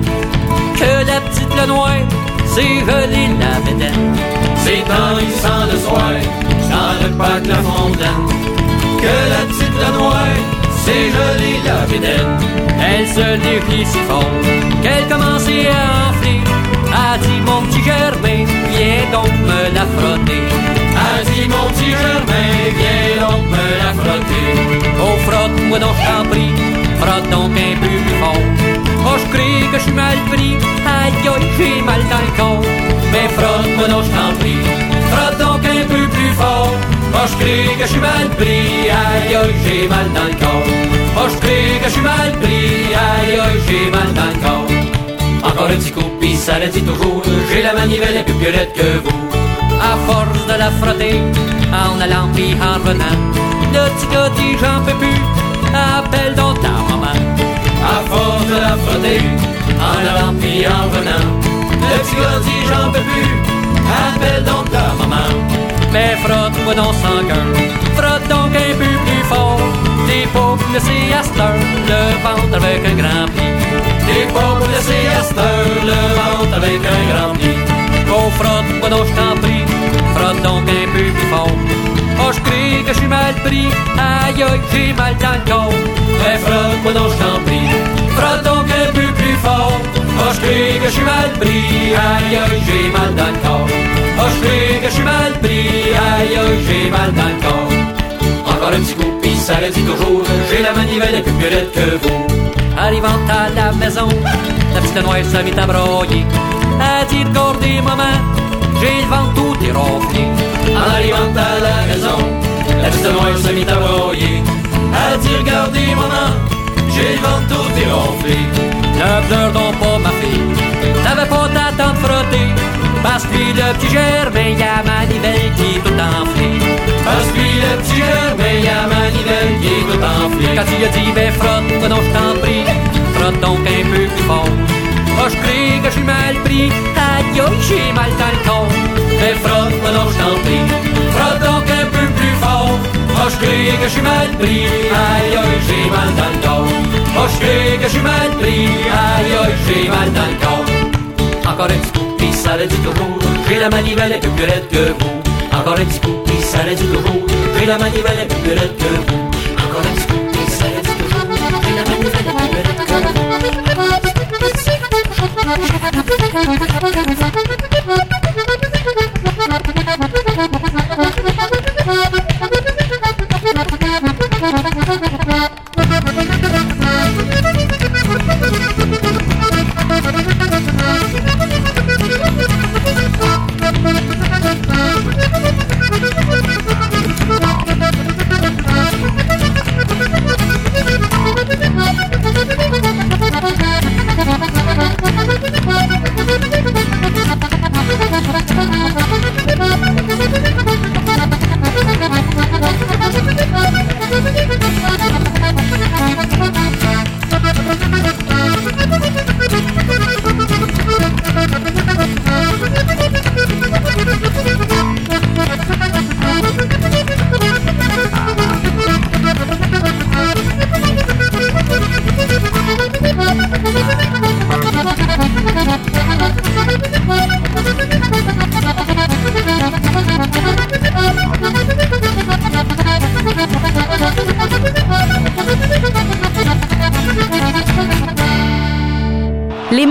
que la petite Lenoir s'est volée la bédaine. C'est en glissant le soir dans le parc de la Fontaine que la petite Lenoir s'est jolie la bédaine. Elle se défie si fort qu'elle commençait à enfler. A dit mon petit Germain, viens donc me la frotter. A dit mon petit Germain, viens donc me la frotter. Oh frotte-moi donc je t'en prie, frotte donc un peu plus fort. Oh je crie que je suis mal pris, aïe aïe j'ai mal dans le corps. Mais frotte-moi donc je t'en prie, frotte donc un peu plus fort. Oh je crie que je suis mal pris, aïe aïe j'ai mal dans le corps. Oh je crie que je suis mal pris, aïe aïe j'ai mal dans le corps. Encore un petit coup, pis ça le dit toujours, j'ai la manivelle un peu plus raide que vous. À force de la frotter, en allant pis en revenant, le petit gars dit j'en peux plus, appelle donc ta maman. À force de la frotter, en allant pis en revenant, le petit gars dit j'en peux plus, appelle donc ta maman. Mais frotte-moi donc sans cœur, frotte donc un peu plus fort. T'es pas pour laisser à cette heure le ventre avec un grand pli. T'es pas pour laisser à cette heure le ventre avec un grand pli. Oh frotte-moi donc je t'en prie, frotte donc un peu plus fort. Oh je crie que je suis mal pris, aïe aïe j'ai mal dans le corps. Mais frotte-moi donc je t'en prie, frotte donc un peu plus fort. Oh je crie que je suis mal pris, aïe aïe j'ai mal dans le corps. Oh je crie que je suis mal pris, aïe aïe j'ai mal dans le corps. Encore un petit coup, pis ça le dit toujours, j'ai la manivelle un peu plus raide que vous. Arrivant à la maison, la petite Noire se mit à broyer. Elle dit regardez maman, j'ai le ventre tout déronflé. En arrivant à la maison, la petite Noire se mit à broyer. Elle dit regardez maman, j'ai le ventre tout déronflé. Ne pleure donc pas ma fille, t'avais pas ta tante frottée. Parce que le petit Germain, y'a manivelle qui est tout enflée. Parce que le petit Germain, y'a manivelle qui est tout enflée. Quand tu lui as dit, ben frotte-moi donc je t'en prie, frotte donc un peu plus fort. Oh je crie que je suis mal pris, aïe aïe j'ai mal dans le corps. Mais frotte-moi donc je t'en prie, frotte donc un peu plus fort. Oh je crie que je suis mal pris, aïe aïe j'ai mal dans le corps. Oh je crie que je suis mal pris, aïe aïe j'ai mal dans le corps. Encore un petit coup, pis ça le dit toujours, j'ai la manivelle un peu plus raide que vous. Encore un petit coup, pis ça le dit toujours, j'ai la manivelle un peu plus raide que vous. Encore un petit coup, pis ça le dit toujours, j'ai la manivelle un peu plus raide que vous.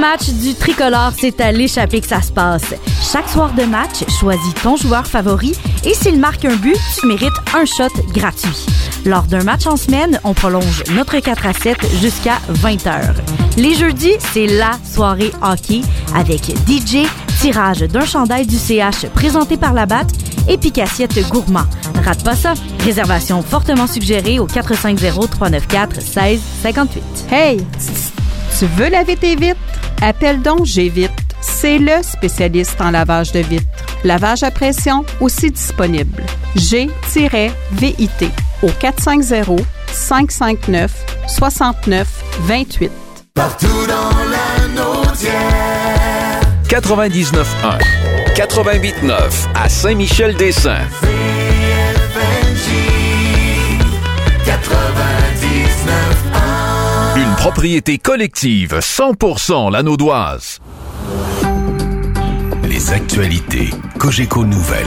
match du tricolore, c'est à l'échappée que ça se passe. Chaque soir de match, choisis ton joueur favori et s'il marque un but, tu mérites un shot gratuit. Lors d'un match en semaine, on prolonge notre quatre à sept jusqu'à vingt heures. Les jeudis, c'est la soirée hockey avec D J, tirage d'un chandail du C H présenté par la Batte et pique-assiette gourmand. Rate pas ça. Réservation fortement suggérée au quatre cinq zéro, trois neuf quatre, un six cinq huit. Hey! Tu veux laver tes vitres? Appelle donc G-Vitre. C'est le spécialiste en lavage de vitres. Lavage à pression aussi disponible. G V I T au quatre cinq zéro, cinq cinq neuf, six neuf deux huit. Partout dans la Naudière. quatre-vingt-dix-neuf un, quatre-vingt-huit neuf à Saint-Michel-des-Saints. quatre-vingt-dix-neuf un. Une propriété collective cent pour cent Lanaudoise. Les actualités Cogeco Nouvelles.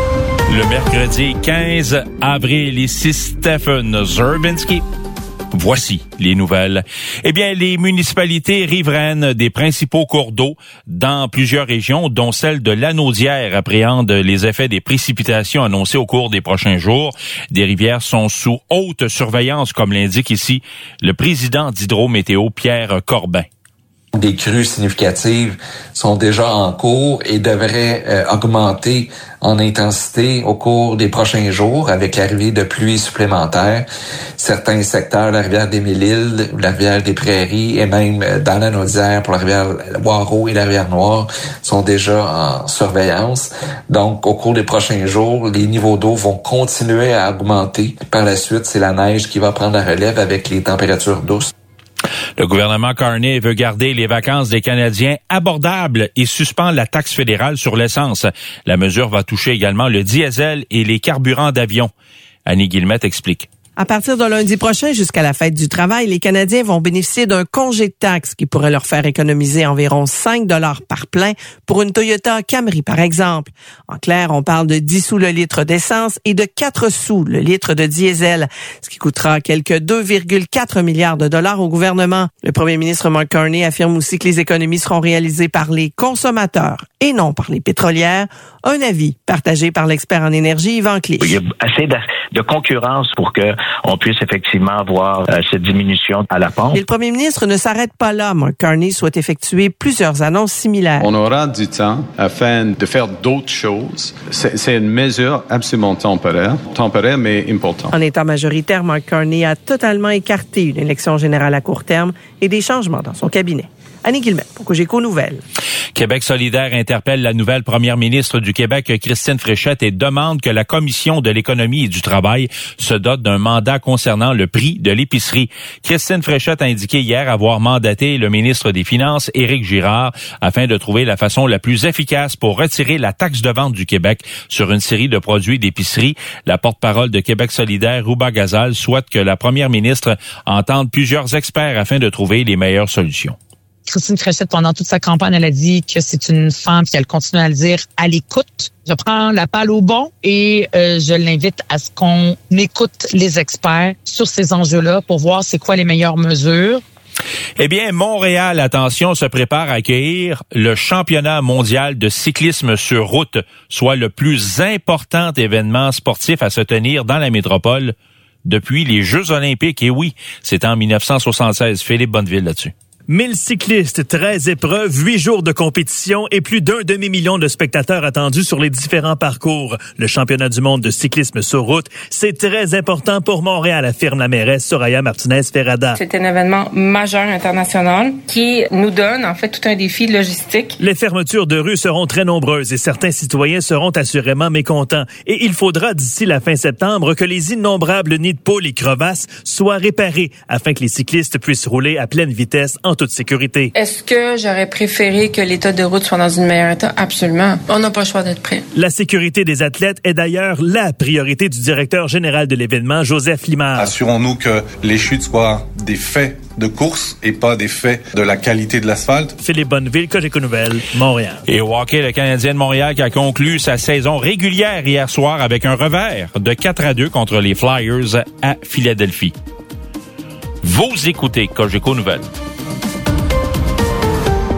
Le mercredi quinze avril, ici Stephen Zerbinski. Voici les nouvelles. Eh bien, les municipalités riveraines des principaux cours d'eau dans plusieurs régions, dont celle de Lanaudière, appréhendent les effets des précipitations annoncées au cours des prochains jours. Des rivières sont sous haute surveillance, comme l'indique ici le président d'Hydro-Météo, Pierre Corbin. Des crues significatives sont déjà en cours et devraient euh, augmenter en intensité au cours des prochains jours avec l'arrivée de pluies supplémentaires. Certains secteurs, la rivière des Mille-Îles, la rivière des Prairies et même euh, dans la Naudière pour la rivière Boireau et la rivière Noire sont déjà en surveillance. Donc, au cours des prochains jours, les niveaux d'eau vont continuer à augmenter. Par la suite, c'est la neige qui va prendre la relève avec les températures douces. Le gouvernement Carney veut garder les vacances des Canadiens abordables et suspend la taxe fédérale sur l'essence. La mesure va toucher également le diesel et les carburants d'avion. Annie Guillemette explique. À partir de lundi prochain jusqu'à la fête du travail, les Canadiens vont bénéficier d'un congé de taxes qui pourrait leur faire économiser environ cinq dollars par plein pour une Toyota Camry, par exemple. En clair, on parle de dix sous le litre d'essence et de quatre sous le litre de diesel, ce qui coûtera quelque deux virgule quatre milliards de dollars au gouvernement. Le premier ministre Mark Carney affirme aussi que les économies seront réalisées par les consommateurs et non par les pétrolières. Un avis partagé par l'expert en énergie, Yvan Clich. Il y a assez de, de concurrence pour que on puisse effectivement voir euh, cette diminution à la pompe. Et le premier ministre ne s'arrête pas là. Mark Carney souhaite effectuer plusieurs annonces similaires. On aura du temps afin de faire d'autres choses. C'est, c'est une mesure absolument temporaire, temporaire mais importante. En étant majoritaire, Mark Carney a totalement écarté une élection générale à court terme et des changements dans son cabinet. Annie Guillemette pour Cogeco Nouvelles. Québec solidaire interpelle la nouvelle première ministre du Québec, Christine Fréchette, et demande que la Commission de l'économie et du travail se dote d'un mandat concernant le prix de l'épicerie. Christine Fréchette a indiqué hier avoir mandaté le ministre des Finances, Éric Girard, afin de trouver la façon la plus efficace pour retirer la taxe de vente du Québec sur une série de produits d'épicerie. La porte-parole de Québec solidaire, Rouba Gazal, souhaite que la première ministre entende plusieurs experts afin de trouver les meilleures solutions. Christine Fréchette, pendant toute sa campagne, elle a dit que c'est une femme, puis elle continue à le dire, à l'écoute. Je prends la balle au bon et euh, je l'invite à ce qu'on écoute les experts sur ces enjeux-là pour voir c'est quoi les meilleures mesures. Eh bien, Montréal, attention, se prépare à accueillir le championnat mondial de cyclisme sur route, soit le plus important événement sportif à se tenir dans la métropole depuis les Jeux olympiques. Et oui, c'était en dix-neuf cent soixante-seize. Philippe Bonneville là-dessus. mille cyclistes, treize épreuves, huit jours de compétition et plus d'un demi-million de spectateurs attendus sur les différents parcours. Le championnat du monde de cyclisme sur route, c'est très important pour Montréal, affirme la mairesse Soraya Martinez-Ferrada. C'est un événement majeur international qui nous donne en fait tout un défi logistique. Les fermetures de rues seront très nombreuses et certains citoyens seront assurément mécontents. Et il faudra d'ici la fin septembre que les innombrables nids de poules et crevasses soient réparés afin que les cyclistes puissent rouler à pleine vitesse en toute sécurité. Est-ce que j'aurais préféré que l'état de route soit dans une meilleure état? Absolument. On n'a pas le choix d'être prêt. La sécurité des athlètes est d'ailleurs la priorité du directeur général de l'événement, Joseph Limard. Assurons-nous que les chutes soient des faits de course et pas des faits de la qualité de l'asphalte. Philippe Bonneville, Cogeco Nouvelles, Montréal. Et au hockey, le Canadien de Montréal qui a conclu sa saison régulière hier soir avec un revers de quatre à deux contre les Flyers à Philadelphie. Vous écoutez Cogeco Nouvelles.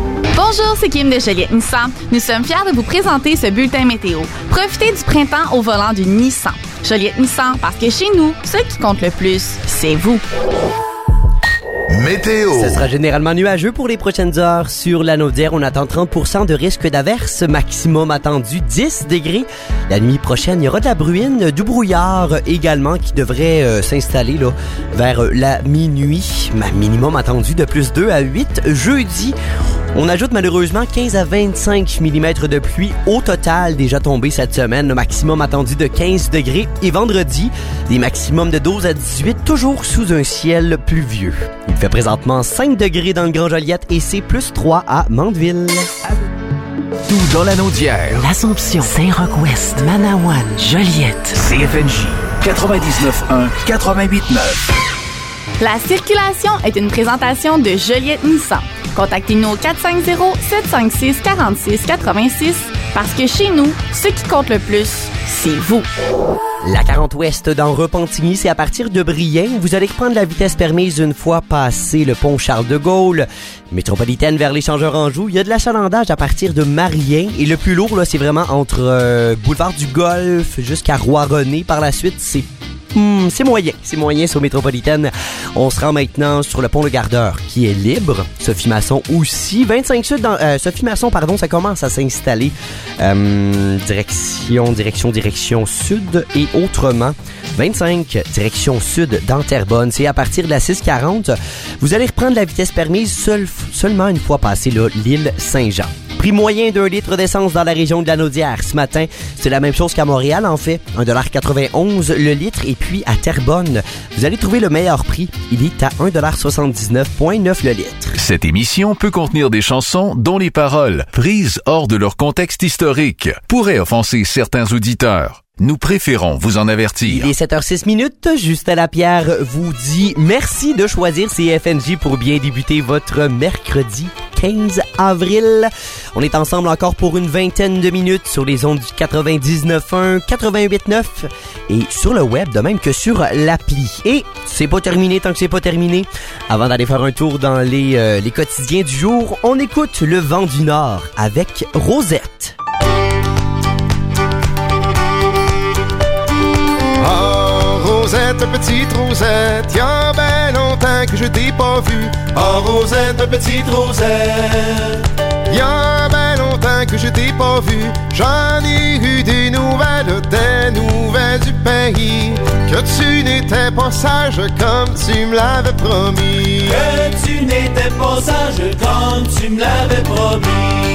Bonjour, c'est Kim de Joliette Nissan. Nous sommes fiers de vous présenter ce bulletin météo. Profitez du printemps au volant d'une Nissan. Joliette Nissan, parce que chez nous, ce qui compte le plus, c'est vous. Météo. Ce sera généralement nuageux pour les prochaines heures. Sur la Naudière, on attend trente pour cent de risque d'averse, maximum attendu dix degrés. La nuit prochaine, il y aura de la bruine, du brouillard également qui devrait euh, s'installer là vers euh, la minuit. Minimum attendu de plus deux à huit. Jeudi, on ajoute malheureusement quinze à vingt-cinq millimètres de pluie au total déjà tombé cette semaine. Le maximum attendu de quinze degrés. Et vendredi, des maximums de douze à dix-huit, toujours sous un ciel pluvieux. Il fait présentement cinq degrés dans le Grand Joliette et c'est plus trois à Mandeville. Tout dans la Naudière. L'Assomption, Saint-Roch-Ouest, Manawan, Joliette. C F N J quatre-vingt-dix-neuf un, quatre-vingt-huit neuf. La circulation est une présentation de Joliette Nissan. Contactez-nous au quatre cinq zéro, sept cinq six, quatre six quatre six parce que chez nous, ce qui compte le plus, c'est vous. La quarante ouest dans Repentigny, c'est à partir de Brien. Vous allez prendre la vitesse permise une fois passé le pont Charles-de-Gaulle. Métropolitaine vers l'échangeur-Anjou, il y a de l'achalandage à partir de Marien. Et le plus lourd, là, c'est vraiment entre euh, Boulevard du Golfe jusqu'à Roi-René. Par la suite, c'est Hmm, c'est moyen, c'est moyen sur Métropolitaine. On se rend maintenant sur le pont Le Gardeur qui est libre. Sophie Masson aussi. vingt-cinq Sud, dans, euh, Sophie Masson, pardon, ça commence à s'installer. Euh, direction, direction, direction Sud et autrement. vingt-cinq, direction Sud dans Terrebonne. C'est à partir de la six quarante. Vous allez reprendre la vitesse permise seul, seulement une fois passé là, l'île Saint-Jean. Prix moyen d'un litre d'essence dans la région de la Naudière. Ce matin, c'est la même chose qu'à Montréal, en fait. un dollar quatre-vingt-onze le litre. Et puis, à Terrebonne, vous allez trouver le meilleur prix. Il est à un dollar soixante-dix-neuf virgule neuf le litre. Cette émission peut contenir des chansons dont les paroles, prises hors de leur contexte historique, pourraient offenser certains auditeurs. Nous préférons vous en avertir. Il est sept heures six minutes. Justin Lapierre vous dit merci de choisir C F N J pour bien débuter votre mercredi quinze avril. On est ensemble encore pour une vingtaine de minutes sur les ondes du quatre-vingt-dix-neuf un, quatre-vingt-huit neuf et sur le web, de même que sur l'appli. Et c'est pas terminé tant que c'est pas terminé. Avant d'aller faire un tour dans les, euh, les quotidiens du jour, on écoute Le Vent du Nord avec Rosette. Rosette, petite Rosette, y'a ben longtemps que je t'ai pas vue. Oh Rosette, petite Rosette, y'a ben longtemps que je t'ai pas vue. J'en ai eu des nouvelles, des nouvelles du pays. Que tu n'étais pas sage comme tu me l'avais promis. Que tu n'étais pas sage comme tu me l'avais promis.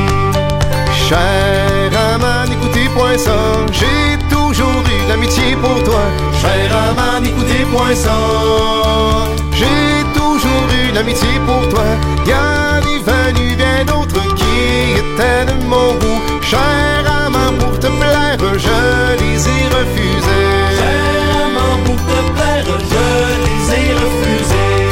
Cher amant, n'écoutez point ça, j'ai toujours eu de l'amitié pour toi. Cher amant, n'écoutez point ça, j'ai toujours eu de l'amitié pour toi. Y'en est venu bien d'autres qui étaient de mon goût. Cher amant, pour te plaire, je les ai refusés. Cher amant, pour te plaire, je les ai refusés.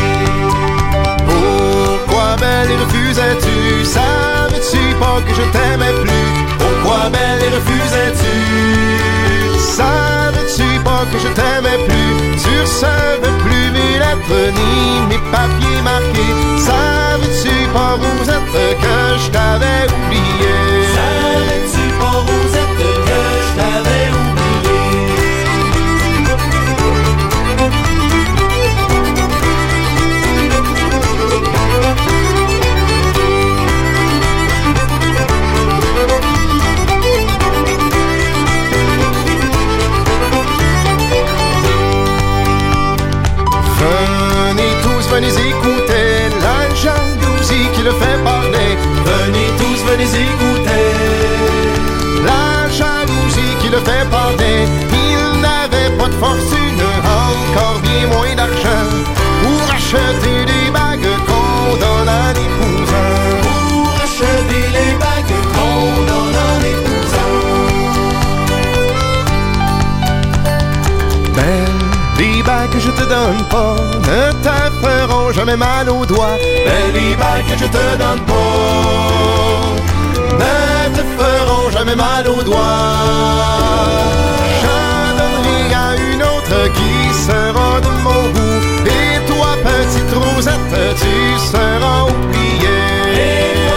Pourquoi belle les refusais-tu? Savais-tu pas que je t'aimais plus? Pourquoi belle les refusais-tu? Savais-tu pas que je t'aimais plus? Tu recevais plus mes lettres ni mes papiers marqués. Savais-tu pas, Rosette, que je t'avais oublié? Savais-tu pas, Rosette, que je t'avais oublié? Venez écouter la jalousie qui le fait parler. Venez tous, venez écouter la jalousie qui le fait parler. Il n'avait pas de fortune, encore bien moins d'argent pour acheter des bagues qu'on donne à l'épousant. Pour acheter les bagues qu'on donne à l'épousant. Ben, les bagues que je te donne pas ne te feront jamais mal aux doigts. Ben, les bagues que je te donne pas ne te feront jamais mal aux doigts. J'en donnerai à une autre qui sera de mon goût. Et toi, petite Rosette, tu seras oubliée. Et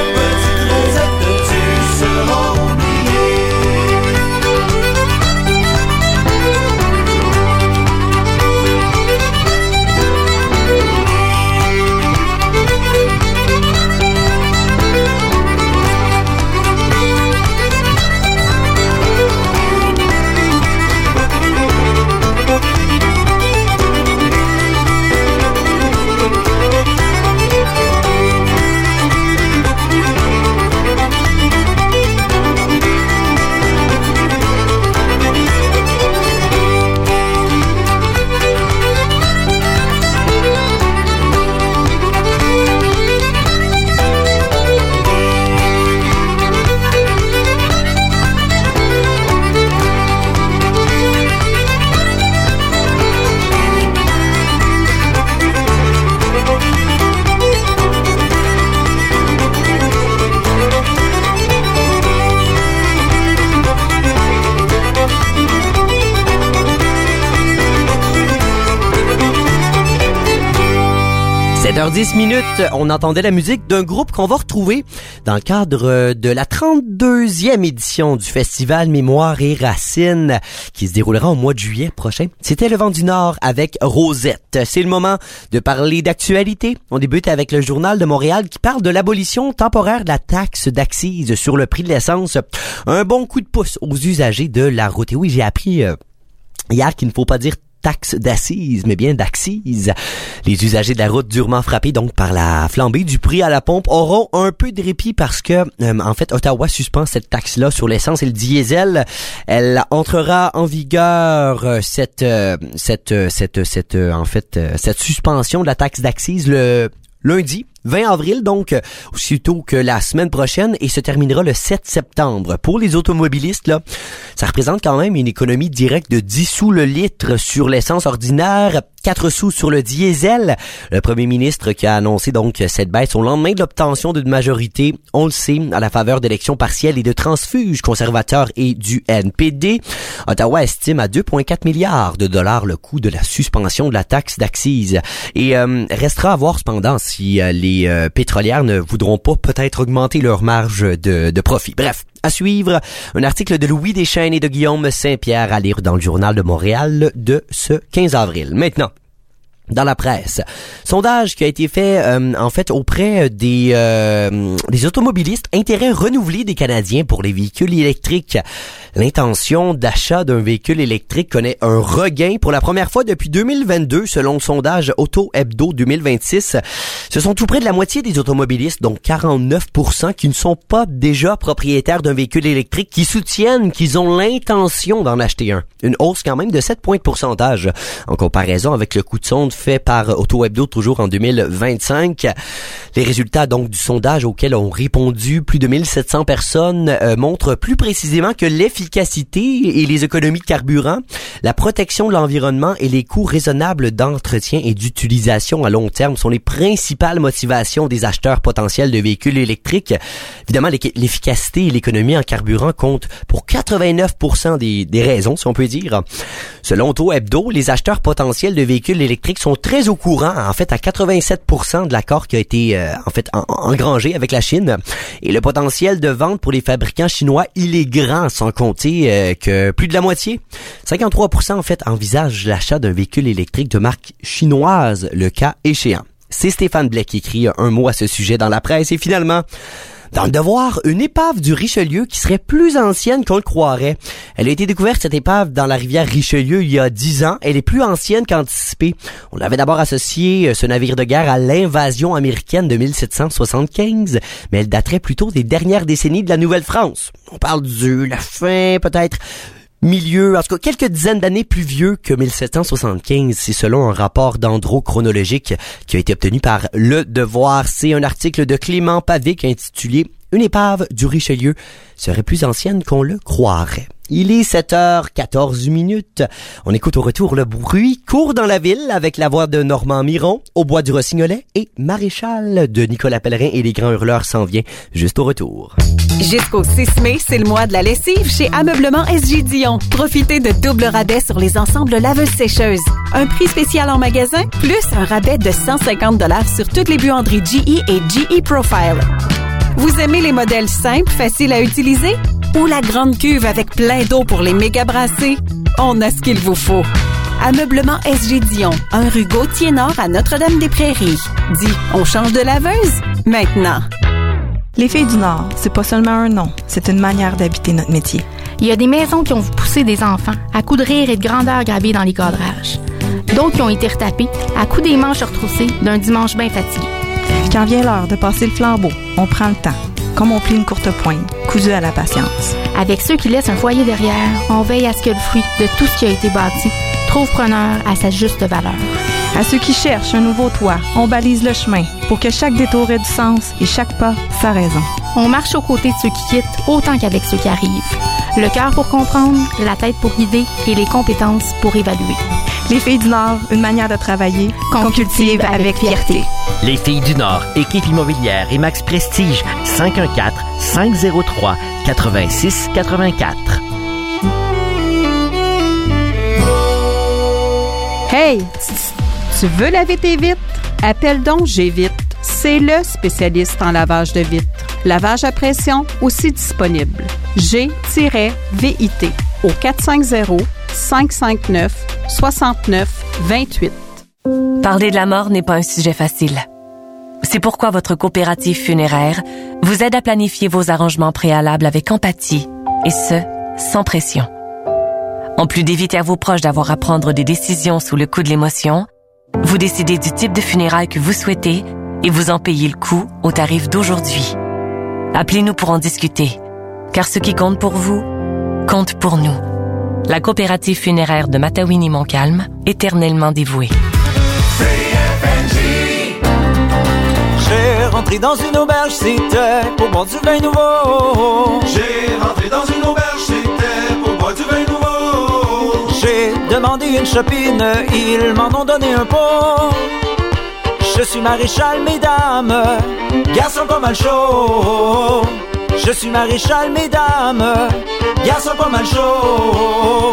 sept heures dix minutes, on entendait la musique d'un groupe qu'on va retrouver dans le cadre de la trente-deuxième édition du Festival Mémoire et Racines qui se déroulera au mois de juillet prochain. C'était Le Vent du Nord avec Rosette. C'est le moment de parler d'actualité. On débute avec le Journal de Montréal qui parle de l'abolition temporaire de la taxe d'accise sur le prix de l'essence. Un bon coup de pouce aux usagers de la route. Et oui, j'ai appris euh, hier qu'il ne faut pas dire taxe d'assises, mais bien d'accise. Les usagers de la route durement frappés donc par la flambée du prix à la pompe auront un peu de répit parce que, euh, en fait, Ottawa suspend cette taxe-là sur l'essence et le diesel. Elle entrera en vigueur euh, cette, euh, cette, euh, cette, cette, euh, en fait, euh, cette suspension de la taxe d'accise le lundi vingt avril, donc aussitôt que la semaine prochaine, et se terminera le sept septembre. Pour les automobilistes, là, ça représente quand même une économie directe de dix sous le litre sur l'essence ordinaire, quatre sous sur le diesel. Le premier ministre qui a annoncé donc cette baisse au lendemain de l'obtention d'une majorité, on le sait, à la faveur d'élections partielles et de transfuges conservateurs et du N P D. Ottawa estime à deux virgule quatre milliards de dollars le coût de la suspension de la taxe d'accise. Et euh, restera à voir cependant si euh, les euh, pétrolières ne voudront pas peut-être augmenter leur marge de, de profit. Bref, à suivre, un article de Louis Deschênes et de Guillaume Saint-Pierre à lire dans le Journal de Montréal de ce quinze avril. Maintenant, dans la presse, sondage qui a été fait euh, en fait auprès des euh, des automobilistes, intérêt renouvelé des Canadiens pour les véhicules électriques. L'intention d'achat d'un véhicule électrique connaît un regain pour la première fois depuis deux mille vingt-deux selon le sondage Auto Hebdo deux mille vingt-six. Ce sont tout près de la moitié des automobilistes, donc quarante-neuf pour cent, qui ne sont pas déjà propriétaires d'un véhicule électrique, qui soutiennent qu'ils ont l'intention d'en acheter un. Une hausse quand même de sept points de pourcentage en comparaison avec le coup de sonde fait par Auto Hebdo toujours en deux mille vingt-cinq. Les résultats donc du sondage auquel ont répondu plus de mille sept cents personnes euh, montrent plus précisément que l'efficacité et les économies de carburant, la protection de l'environnement et les coûts raisonnables d'entretien et d'utilisation à long terme sont les principales motivations des acheteurs potentiels de véhicules électriques. Évidemment, l'efficacité et l'économie en carburant comptent pour quatre-vingt-neuf pour cent des, des raisons, si on peut dire. Selon Auto Hebdo, les acheteurs potentiels de véhicules électriques sont très au courant, en fait, à quatre-vingt-sept pour cent de l'accord qui a été, euh, en fait, en, engrangé avec la Chine. Et le potentiel de vente pour les fabricants chinois, il est grand, sans compter euh, que plus de la moitié, cinquante-trois pour cent, en fait, envisagent l'achat d'un véhicule électrique de marque chinoise, le cas échéant. C'est Stéphane Blais qui écrit un mot à ce sujet dans la presse. Et finalement, dans le Devoir, une épave du Richelieu qui serait plus ancienne qu'on le croirait. Elle a été découverte, cette épave, dans la rivière Richelieu il y a dix ans. Elle est plus ancienne qu'anticipée. On avait d'abord associé ce navire de guerre à l'invasion américaine de mille sept cent soixante-quinze, mais elle daterait plutôt des dernières décennies de la Nouvelle-France. On parle de la fin, peut-être, milieu, en tout cas quelques dizaines d'années plus vieux que mille sept cent soixante-quinze, c'est selon un rapport dendrochronologique qui a été obtenu par Le Devoir. C'est un article de Clément Pavic intitulé « Une épave du Richelieu serait plus ancienne qu'on le croirait ». Il est sept heures quatorze minutes. On écoute au retour le bruit court dans la ville avec la voix de Normand Miron, Au bois du Rossignolet et Maréchal de Nicolas Pellerin et les Grands Hurleurs s'en vient juste au retour. Jusqu'au six mai, c'est le mois de la lessive chez Ameublement S J Dion. Profitez de double rabais sur les ensembles laveuses-sécheuses. Un prix spécial en magasin, plus un rabais de cent cinquante dollars sur toutes les buanderies G E et G E Profile. Vous aimez les modèles simples, faciles à utiliser? Ou la grande cuve avec plein d'eau pour les méga brasser? On a ce qu'il vous faut. Ameublement S G Dion, un rue Gauthier-Nord à Notre-Dame-des-Prairies. Dis, on change de laveuse? Maintenant. Les Filles du Nord, c'est pas seulement un nom, c'est une manière d'habiter notre métier. Il y a des maisons qui ont poussé des enfants à coups de rire et de grandeur gravés dans les cadrages. D'autres qui ont été retapés à coups des manches retroussées d'un dimanche bien fatigué. Quand vient l'heure de passer le flambeau, on prend le temps, comme on plie une courte poigne, cousu à la patience. Avec ceux qui laissent un foyer derrière, on veille à ce que le fruit de tout ce qui a été bâti trouve preneur à sa juste valeur. À ceux qui cherchent un nouveau toit, on balise le chemin pour que chaque détour ait du sens et chaque pas sa raison. On marche aux côtés de ceux qui quittent autant qu'avec ceux qui arrivent. Le cœur pour comprendre, la tête pour guider et les compétences pour évaluer. Les Filles du Nord, une manière de travailler qu'on cultive avec fierté. Les Filles du Nord, équipe immobilière et Max Prestige, cinq un quatre, cinq zéro trois, huit six huit quatre. Hey, tu veux laver tes vitres? Appelle donc G-Vite. C'est le spécialiste en lavage de vitres. Lavage à pression aussi disponible. G V I T au quatre cent cinquante, cinq cinq neuf, soixante-neuf vingt-huit. Parler de la mort n'est pas un sujet facile. C'est pourquoi votre coopérative funéraire vous aide à planifier vos arrangements préalables avec empathie, et ce, sans pression. En plus d'éviter à vos proches d'avoir à prendre des décisions sous le coup de l'émotion, vous décidez du type de funérailles que vous souhaitez et vous en payez le coût au tarif d'aujourd'hui. Appelez-nous pour en discuter, car ce qui compte pour vous, compte pour nous. La coopérative funéraire de Matawini-Montcalm, éternellement dévouée. J'ai rentré dans une auberge, c'était pour boire du vin nouveau. J'ai rentré dans une auberge, c'était pour boire du vin nouveau. J'ai demandé une chopine, ils m'en ont donné un pot. Je suis maréchal, mesdames, garçon pas mal chaud. Je suis maréchal, mesdames, garçon pas mal chaud.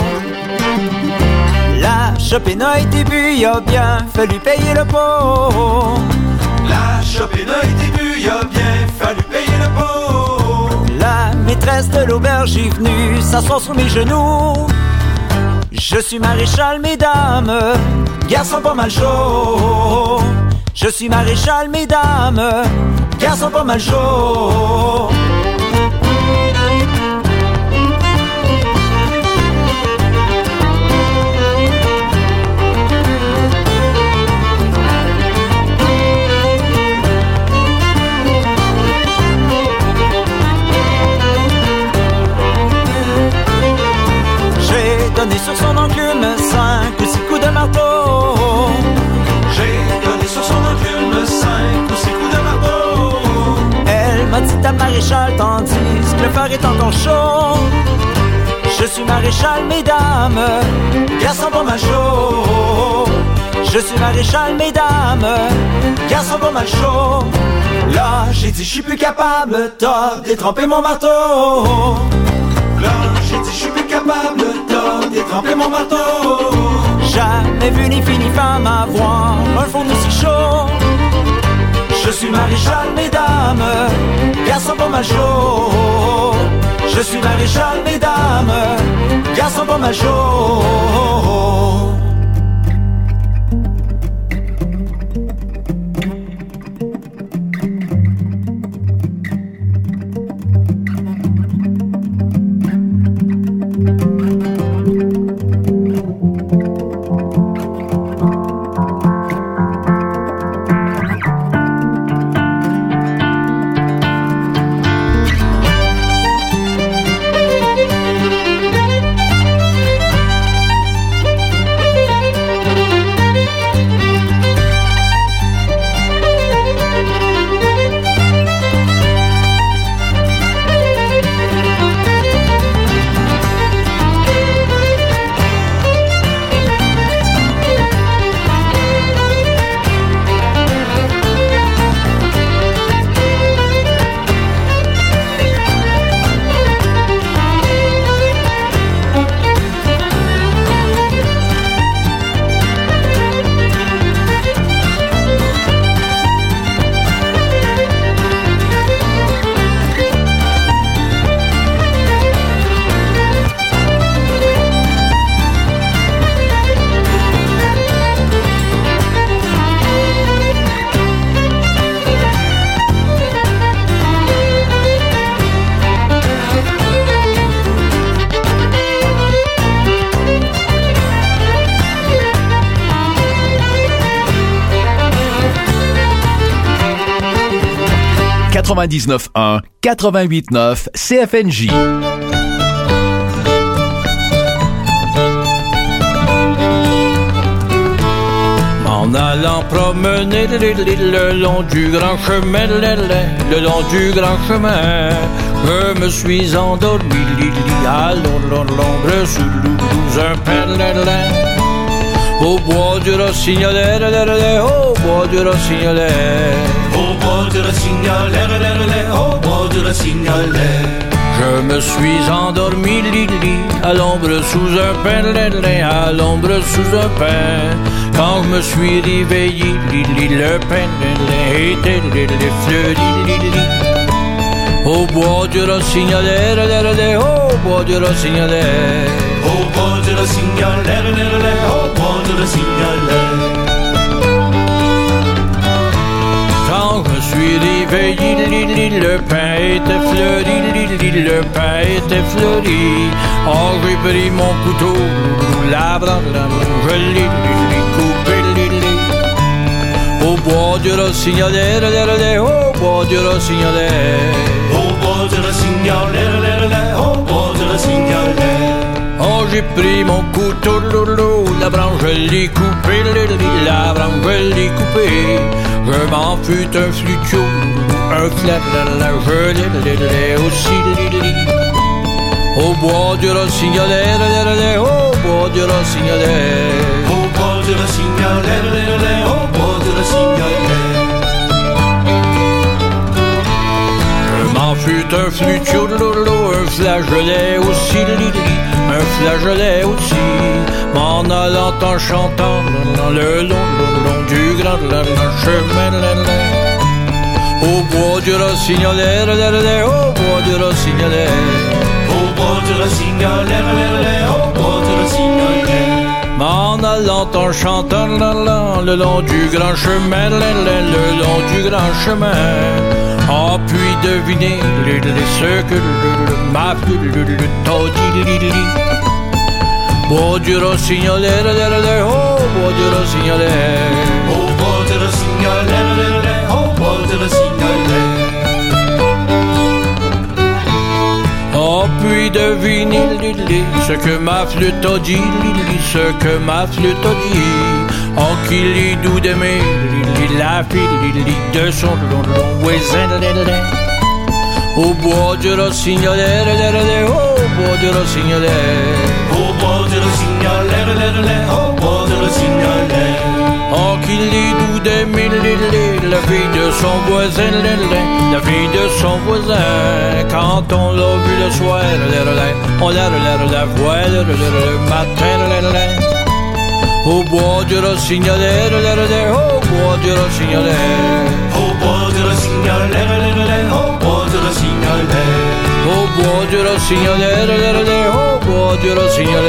La chopine a été bu, il a bien fallu payer le pot. La chopine a été bu, il a bien fallu payer le pot. La maîtresse de l'auberge est venue s'asseoir sur mes genoux. Je suis maréchal, mesdames, garçon pas mal chaud. Je suis maréchal, mesdames, garçon pas mal chaud. J'ai donné sur son enclume cinq ou six coups de marteau. J'ai donné sur son enclume cinq ou six coups de marteau. Elle m'a dit ta maréchal tandis que le fer est encore chaud. Je suis maréchal, mesdames, garçon pas mal chaud. Je suis maréchal, mesdames, garçon pas mal chaud. Là, j'ai dit je suis plus capable, t'as détrempé mon marteau. Là, j'ai dit je suis plus capable, t'as détrempé mon marteau. Jamais vu ni fini femme avoir un fond aussi chaud. Je suis maréchal, mesdames, garçon pas mal chaud. Je suis maréchal, mesdames, garçon pas mal chaud. quatre-vingt-dix-neuf un, quatre-vingt-huit neuf C F N J. En allant promener le long du grand chemin, le long du grand chemin, je me suis endormi à l'ombre sous un pin. Au bois du rossignolet, au bois du rossignolet, au bois du rossignolet, au bois du rossignolet. Je me suis endormi, Lili, à l'ombre sous un pin, lin, à l'ombre sous un pin. Quand je me suis réveillé, Lili, le pin, lin, était fleuri, Lili. Au bois du rossignol, au bois du rossignol, au bois du rossignol, au bois du rossignol. Quand je me suis réveillé, Lili, le pain était fleuri, Lili, le pain était fleuri. Oh, j'ai pris mon couteau, la branche, je l'ai coupé, Lili. Au bois du rossignol, au bois du rossignol, au bois du rossignol, au bois du rossignol. Oh, j'ai pris mon couteau, lolo, la branche, je l'ai coupé, la branche, je l'ai coupé. Je m'en fut un flutio, un flat, la je l'ai aussi, lili. Au bois du rossignol, au bois du rossignol, au bois du rossignol, au bois du rossignol. Je m'en fut un flutio, lolo, un flageolet aussi, lili. Un flageolet aussi, m'en allant en chantant le long, le long du grand chemin. Au bois du rossignol, au bois du rossignol, au bois du rossignol, au bois du rossignol. M'en allant en chantant le long du grand chemin, le long du grand chemin. Oh, puis devinez ce que ma flûte t'a dit. Bois du rossignol, oh, bois du rossignol, au bois du rossignol, au bois du rossignol. Oh, puis devinez ce que ma flûte a dit, ce que ma flûte a dit. Oh, qu'il est doux d'aimer la fille de son long, long voisin. Au bois du rossignol, au bois du rossignol, au bois du rossignol, au bois du rossignol. Oh, qu'il est doux d'aimer la fille de son voisin, la fille de son voisin. Quand on l'a vu le soir, on l'a la voix le matin. Au bois du rossignol, au bois du rossignol, au bois du rossignol, au bois du rossignol, au bois du rossignol, au bois du rossignol.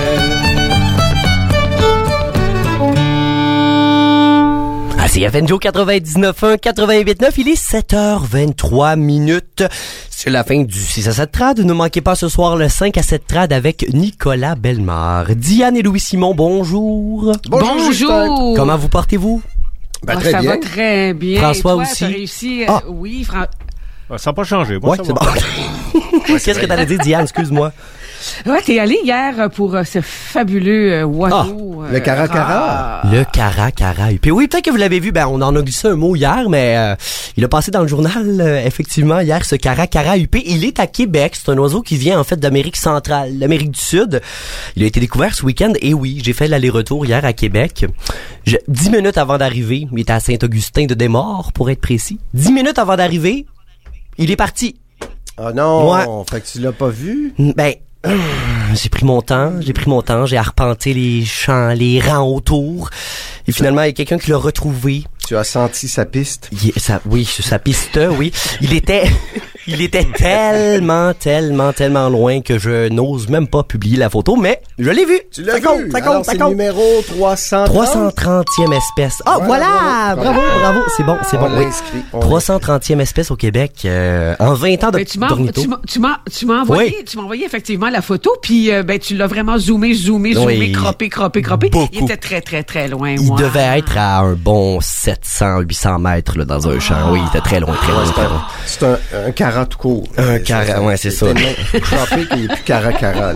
Ah, c'est F N Joe quatre-vingt-dix-neuf un quatre-vingt-huit neuf, il est sept heures vingt-trois minutes. C'est la fin du six à sept trad. Ne manquez pas ce soir le cinq à sept trad avec Nicolas Bellemare. Diane et Louis-Simon, bonjour. Bonjour. Bonjour. Comment vous portez-vous? Ben, très ça bien. va très bien. François toi, aussi. Ça réussi, ah. euh, oui, Fran... Ça n'a pas changé. Moi, ouais, c'est bon. Qu'est-ce que t'allais dire, Diane? Excuse-moi. Ouais, t'es allé hier pour euh, ce fabuleux euh, oiseau. Ah, le caracara. Ah. Le caracara. Puis oui, peut-être que vous l'avez vu, ben on en a glissé un mot hier, mais euh, il a passé dans le journal, euh, effectivement, hier, ce caracara huppé. Il est à Québec. C'est un oiseau qui vient, en fait, d'Amérique centrale, d'Amérique du Sud. Il a été découvert ce week-end. Et oui, j'ai fait l'aller-retour hier à Québec. Je, dix minutes avant d'arriver, il était à Saint-Augustin-de-Desmaures, pour être précis. Dix minutes avant d'arriver, il est parti. Ah oh non, ouais. Fait que tu l'as pas vu? Ben, j'ai pris mon temps, j'ai pris mon temps, j'ai arpenté les champs, les rangs autour. Et finalement, il y a quelqu'un qui l'a retrouvé. Tu as senti sa piste? Il, ça, oui, sa piste, oui. Il était, il était tellement, tellement, tellement loin que je n'ose même pas publier la photo, mais je l'ai vu. Tu l'as ça vu? Compte, ça compte, Alors, ça c'est compte. Le numéro trois cent trente. trois cent trentième espèce. Ah, oh, voilà! Bravo, bravo, bravo. C'est bon, c'est on bon. Oui. trois cent trentième espèce au Québec, euh, en vingt ans de tu m'as, d'ornitho. tu m'as, tu m'as, tu m'as envoyé, oui. tu m'as envoyé effectivement la photo, puis euh, ben tu l'as vraiment zoomé, zoomé, zoomé, oui. croppé, croppé, croppé. Beaucoup. Il était très, très, très loin. Il wow. devait être à un bon sept cents, huit cents mètres là, dans un champ. Oui, il était très loin, très loin. Très loin. C'est un, un carat tout court. Un carat, ouais, c'est ça. Croppé qu'il n'y ait plus caracara, là.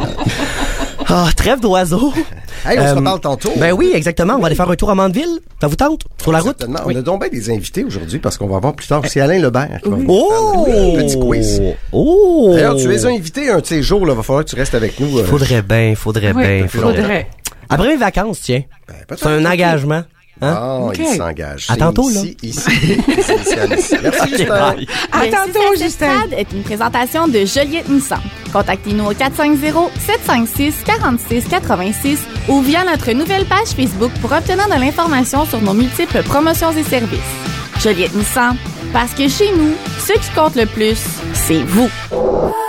Ah, trêve d'oiseaux. Hey, on euh, se reparle tantôt. Ben oui, exactement. On va aller faire un tour à Mandeville. Ça vous tente? Sur la route? On oui. a donc bien des invités aujourd'hui parce qu'on va voir plus tard. C'est Alain Lebert. Qui va oh! Un petit quiz. Oh! D'ailleurs, tu es invité un de ces jours. Il va falloir que tu restes avec nous. Euh... Faudrait bien, faudrait oui, bien. Faudrait. Après mes vacances, tiens. Ben, c'est un engagement. Hein? Oh, OK. il s'engage. À tantôt, là. Ici, ici, ici, ici. Merci, Ok, Justin. bye. À Le tantôt, six cents Justin. Estrade est une présentation de Joliette Nissan. Contactez-nous au quatre cinq zéro, sept cinq six, quatre six huit six ou via notre nouvelle page Facebook pour obtenir de l'information sur nos multiples promotions et services. Joliette Nissan, parce que chez nous, ce qui compte le plus, c'est vous.